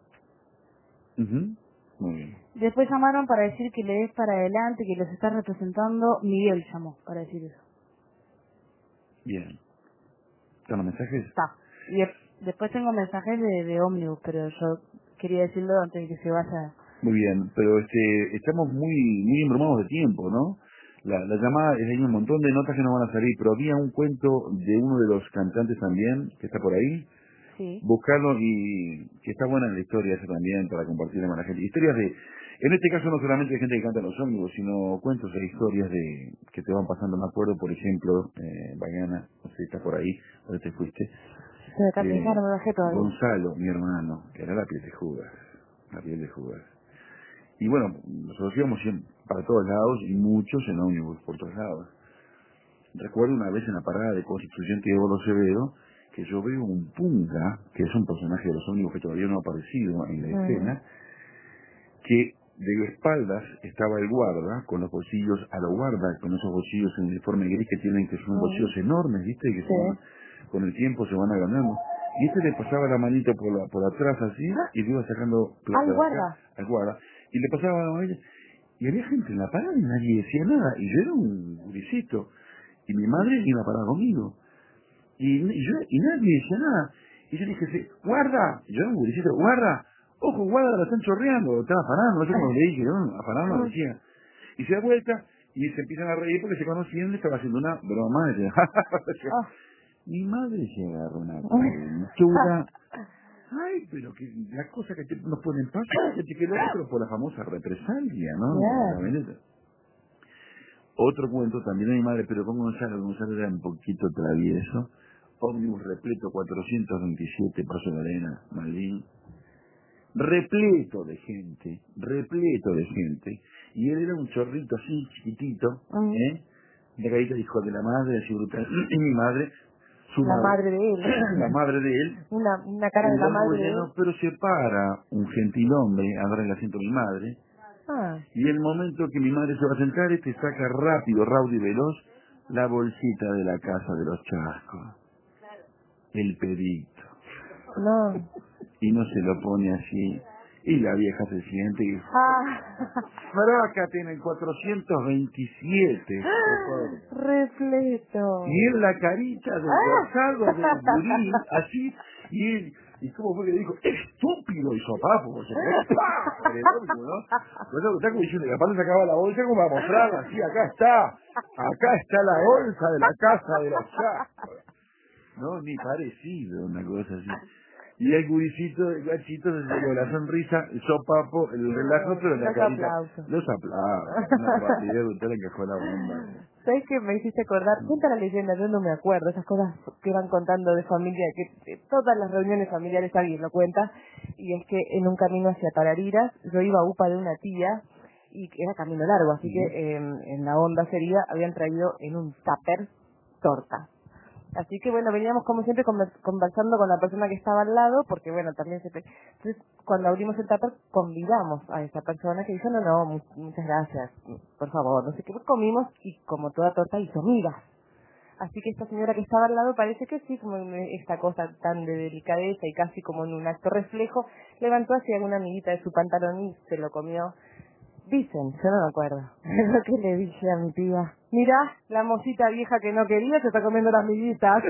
Muy bien. Después llamaron para decir que le des para adelante, que los está representando. Miguel llamó para decir eso. Bien. ¿Están los mensajes? Está. Y después tengo mensajes de ómnibus, pero yo quería decirlo antes de que se vaya. Muy bien, pero estamos muy embromados de tiempo, ¿no? La llamada es hay un montón de notas que nos van a salir, pero había un cuento de uno de los cantantes también, que está por ahí. Sí. Buscarlo y que está buena la historia esa también para compartirla con la gente. Historias en este caso no solamente de gente que canta en los ómnibus, sino cuentos e historias que te van pasando. Me acuerdo, por ejemplo, Bayana, no sé si estás por ahí, o te fuiste. Se me cambió, no me bajé todavía. Gonzalo, mi hermano, que era la piel de Judas. La piel de Judas. Y bueno, nosotros íbamos para todos lados y muchos en ómnibus por todos lados. Recuerdo una vez en la parada de Constituyente de Bolo Acevedo, que yo veo un punga, que es un personaje de los ómnibus que todavía no ha aparecido en la escena, que de espaldas estaba el guarda, con los bolsillos a lo guarda, con esos bolsillos en uniforme gris que tienen, que son bolsillos enormes, ¿viste? Y que se van, con el tiempo se van agrandando. Y este le pasaba la manito por atrás así, y le iba sacando plata al guarda. al guarda. Y le pasaba la manito, y había gente en la parada y nadie decía nada. Y yo era un gurisito, y mi madre iba a parar conmigo. Y nadie decía nada. Y yo dije, sí, guarda, y yo era un gurisito, guarda, ojo, guarda, la están chorreando, están afanando, no sé cómo le dije, ¿no? Afanando, decía. Y se da vuelta, y se empiezan a reír porque se conocían, le estaba haciendo una broma. Mi madre se agarró una calentura. Ay, pero que la cosa que nos pueden pasar, que te quedó otro por la famosa represalia, ¿no? Claro. Otro cuento también de mi madre, pero con Gonzalo era un poquito travieso. Ómnibus repleto 427, Paso de la Arena, Malvin. Repleto de gente. Y él era un chorrito así, chiquitito, de carita de hijo de la madre, así brutal. Y mi madre, la madre de él. La madre de él. Una cara de la madre de él. Pero se para un gentilhombre a dar el asiento a mi madre. Y el momento que mi madre se va a sentar, este saca rápido, raudo y veloz, la bolsita de la casa de los Chascos. El pedito. No. Y no se lo pone así. Y la vieja se siente y... Frácate en el 427. Repleto. Y él la carita del gozado del gurí, así, y él... ¿Y cómo fue que dijo? ¡Estúpido! Y sopapo, por supuesto. ¡Pah! El ómnibus, ¿no? Pues está como diciendo, y aparte sacaba la bolsa como para mostrarla, así, acá está la bolsa de la casa de los Chascos. No, ni parecido, una cosa así. Y el guricito, el gachito, se sacó la sonrisa, el sopapo, el relajo, pero la carita. Los aplausos. Una rapidez brutal encajó la bomba. ¿Sabes qué me hiciste acordar? Cuenta la leyenda, yo no me acuerdo, esas cosas que van contando de familia, que todas las reuniones familiares alguien lo cuenta, y es que en un camino hacia Tarariras, yo iba a UPA de una tía, y era camino largo, así que en la onda sería, habían traído en un tupper torta. Así que bueno, veníamos como siempre conversando con la persona que estaba al lado, porque bueno, también entonces cuando abrimos el tupper convidamos a esa persona que dijo, no, muchas gracias, por favor, no sé qué, pues comimos y como toda torta hizo migas. Así que esta señora que estaba al lado parece que sí, como en esta cosa tan de delicadeza y casi como en un acto reflejo, levantó así alguna amiguita de su pantalón y se lo comió. Dicen, yo no me acuerdo, es lo que le dije a mi tía. Mirá, la mocita vieja que no quería se está comiendo las miguitas.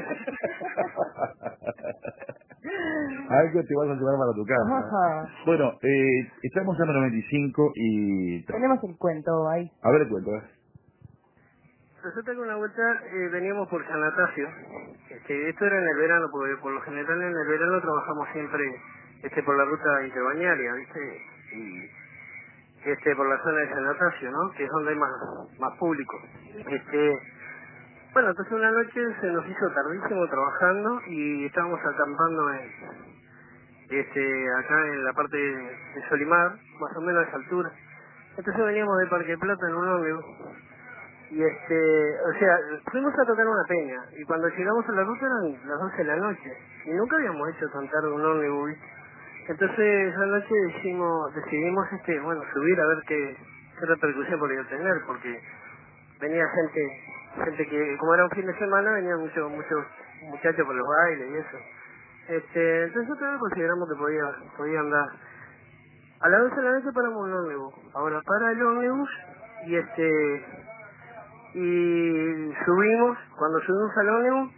Algo te vas a llevar para tu casa. Ajá. Bueno, estamos en el 95 y... Tenemos el cuento ahí. A ver el cuento, Resulta que una vuelta veníamos por San Atasio. Esto era en el verano, porque por lo general en el verano trabajamos siempre por la ruta interbañaria, ¿viste? Y por la zona de San Atasio, ¿no? Que es donde hay más público. Bueno, entonces una noche se nos hizo tardísimo trabajando y estábamos acampando acá en la parte de Solimar, más o menos a esa altura. Entonces veníamos de Parque Plata en un ómnibus y fuimos a tocar una peña y cuando llegamos a la ruta eran las 12 de la noche y nunca habíamos hecho tan tarde un ómnibus, ¿viste? Entonces esa noche decidimos subir a ver qué repercusión podía tener, porque venía gente que, como era un fin de semana, venían muchos muchachos por los bailes y eso. Entonces nosotros consideramos que podía andar. A las 12 de la noche paramos un ómnibus. Ahora para el ómnibus y subimos. Cuando subimos al ómnibus,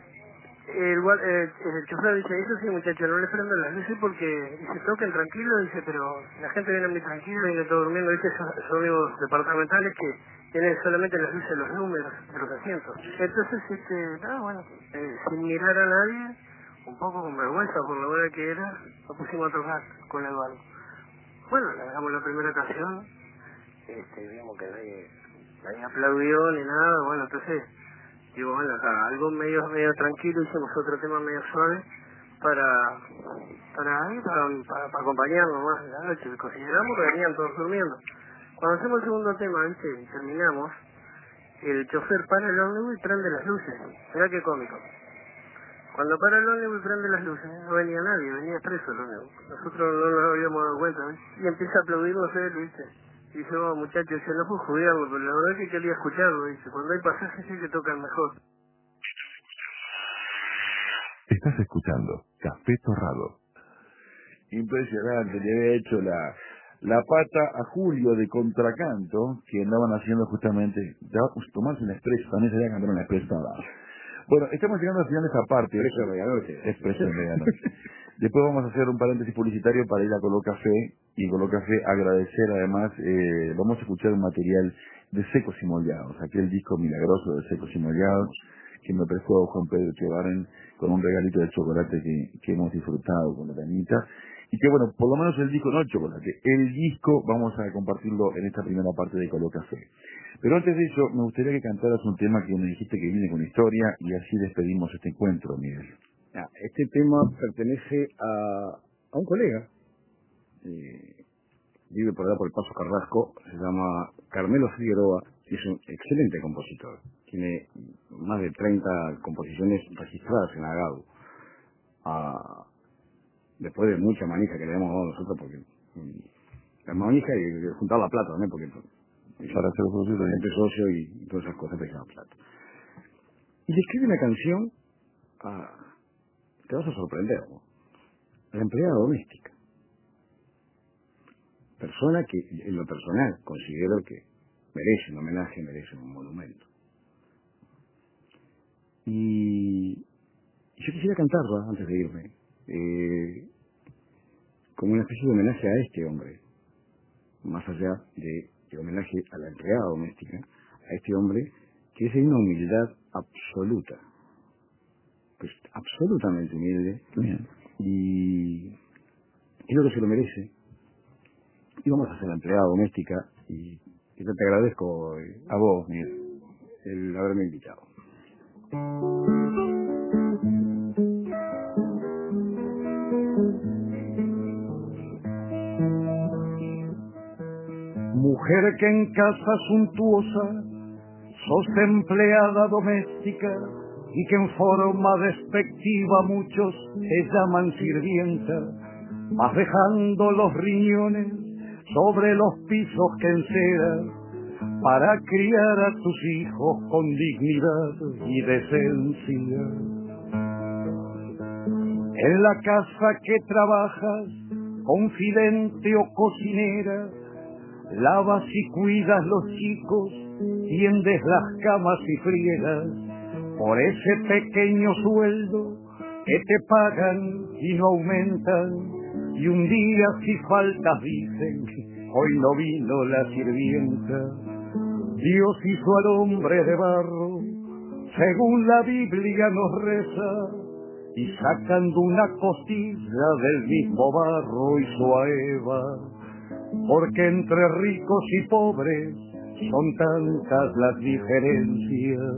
el chofer dice, eso sí muchachos, no le prendan las luces porque dice, toquen tranquilo, dice, pero la gente viene muy tranquila, viene todo durmiendo, dice, son ómnibus departamentales que tienen solamente las luces, los números de los asientos. Entonces, sin mirar a nadie, un poco con vergüenza por la hora que era, nos pusimos a tocar con el barco. Bueno, le dejamos la primera canción, vimos que nadie aplaudió ni nada, bueno, entonces digo, bueno, acá, algo medio tranquilo, hicimos otro tema medio suave para acompañarnos más en la noche. Consideramos que venían todos durmiendo. Cuando hacemos el segundo tema, ¿viste? Y terminamos, el chofer para el ómnibus y prende las luces. Mirá qué cómico. Cuando para el ómnibus y prende las luces, no venía nadie, venía expreso el ómnibus. Nosotros no nos habíamos dado cuenta, ¿ves? Y empieza a aplaudirnos él, ¿viste? Y dice, oh, muchachos, dice, no puedo jubilarlo, pero la verdad es que quería escucharlo, dice. Cuando hay pasajes sí que tocan mejor. Estás escuchando Café Torrado. Impresionante, le había hecho la pata a Julio de Contracanto, que andaban haciendo justamente, tomarse un expreso, también se había cantar un expreso. Bueno, estamos llegando al final de esta parte. Expreso de medianoche. Expreso de medianoche. Después vamos a hacer un paréntesis publicitario para ir a Coló Café, y Coló Café agradecer además, vamos a escuchar un material de Secos y Mollados, aquel disco milagroso de Secos y Mollados, que me prestó Juan Pedro Echevarren con un regalito de chocolate que hemos disfrutado con la Tanita. Y que bueno, por lo menos el disco, no el chocolate, el disco vamos a compartirlo en esta primera parte de Coló Café. Pero antes de eso, me gustaría que cantaras un tema que me dijiste que viene con historia, y así despedimos este encuentro, Miguel. Este tema pertenece a un colega, vive por allá por el Paso Carrasco, se llama Carmelo Figueroa, y es un excelente compositor. Tiene más de 30 composiciones registradas en Agado. Después de mucha manija que le hemos dado nosotros, porque la manija y juntar la plata también, porque para ser socio, entre socio y todas esas cosas pesan plata. Y le escribe una canción, te vas a sorprender, ¿no? La empleada doméstica. Persona que en lo personal considero que merece un homenaje, merece un monumento. Y yo quisiera cantarla antes de irme, como una especie de homenaje a este hombre, más allá de homenaje a la empleada doméstica, a este hombre que es de una humildad absoluta, pues absolutamente humilde, y creo que se lo merece. Y vamos a hacer la empleada doméstica, y yo te agradezco a vos, Miguel, el haberme invitado. Mujer que en casa suntuosa sos empleada doméstica y que en forma despectiva muchos te llaman sirvienta, vas dejando los riñones sobre los pisos que enceras para criar a tus hijos con dignidad y decencia. En la casa que trabajas, confidente o cocinera, lavas y cuidas los chicos, tiendes las camas y friegas, por ese pequeño sueldo que te pagan y no aumentan, y un día si faltas dicen, hoy no vino la sirvienta. Dios hizo al hombre de barro, según la Biblia nos reza, y sacando una costilla del mismo barro hizo a Eva, porque entre ricos y pobres son tantas las diferencias.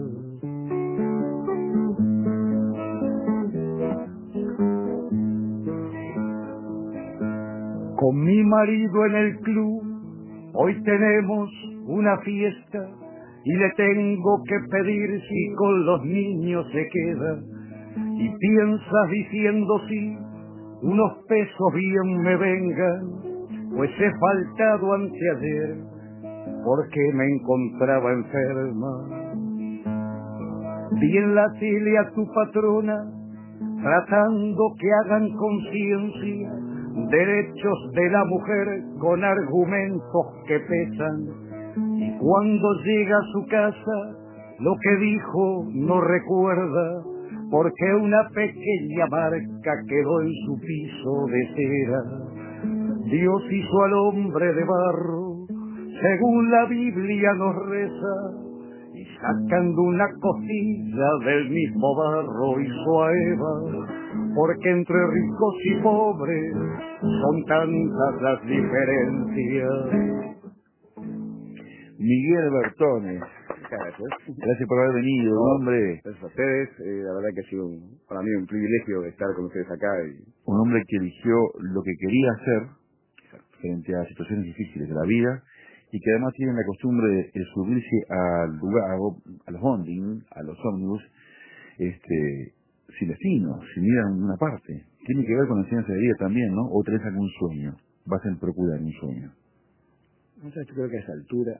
Con mi marido en el club, hoy tenemos una fiesta, y le tengo que pedir si con los niños se queda, y piensas diciendo sí, unos pesos bien me vengan, pues he faltado anteayer, porque me encontraba enferma. Bien la tele a tu patrona, tratando que hagan conciencia, derechos de la mujer con argumentos que pesan, y cuando llega a su casa, lo que dijo no recuerda, porque una pequeña marca quedó en su piso de cera. Dios hizo al hombre de barro, según la Biblia nos reza, y sacando una costilla del mismo barro hizo a Eva, porque entre ricos y pobres son tantas las diferencias. Miguel Bertones, gracias por haber venido, un hombre. Gracias a ustedes, la verdad que ha sido para mí un privilegio estar con ustedes acá. Un hombre que eligió lo que quería hacer frente a situaciones difíciles de la vida, y que además tiene la costumbre de subirse al lugar, a los bonding, a los ómnibus, sin destino, sin ir a una parte. Tiene que ver con la enseñanza de vida también, ¿no? O tenés algún sueño, vas a procurar un sueño. No sé, yo creo que a esa altura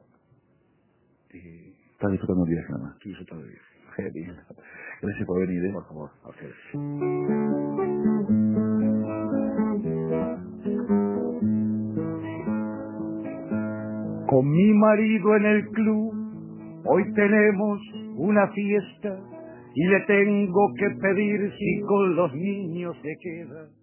Estás disfrutando el viaje nada más. estoy disfrutando de viaje. Genial. Gracias por venir, Por favor, a ustedes. Con mi marido en el club, hoy tenemos una fiesta y le tengo que pedir si con los niños se queda.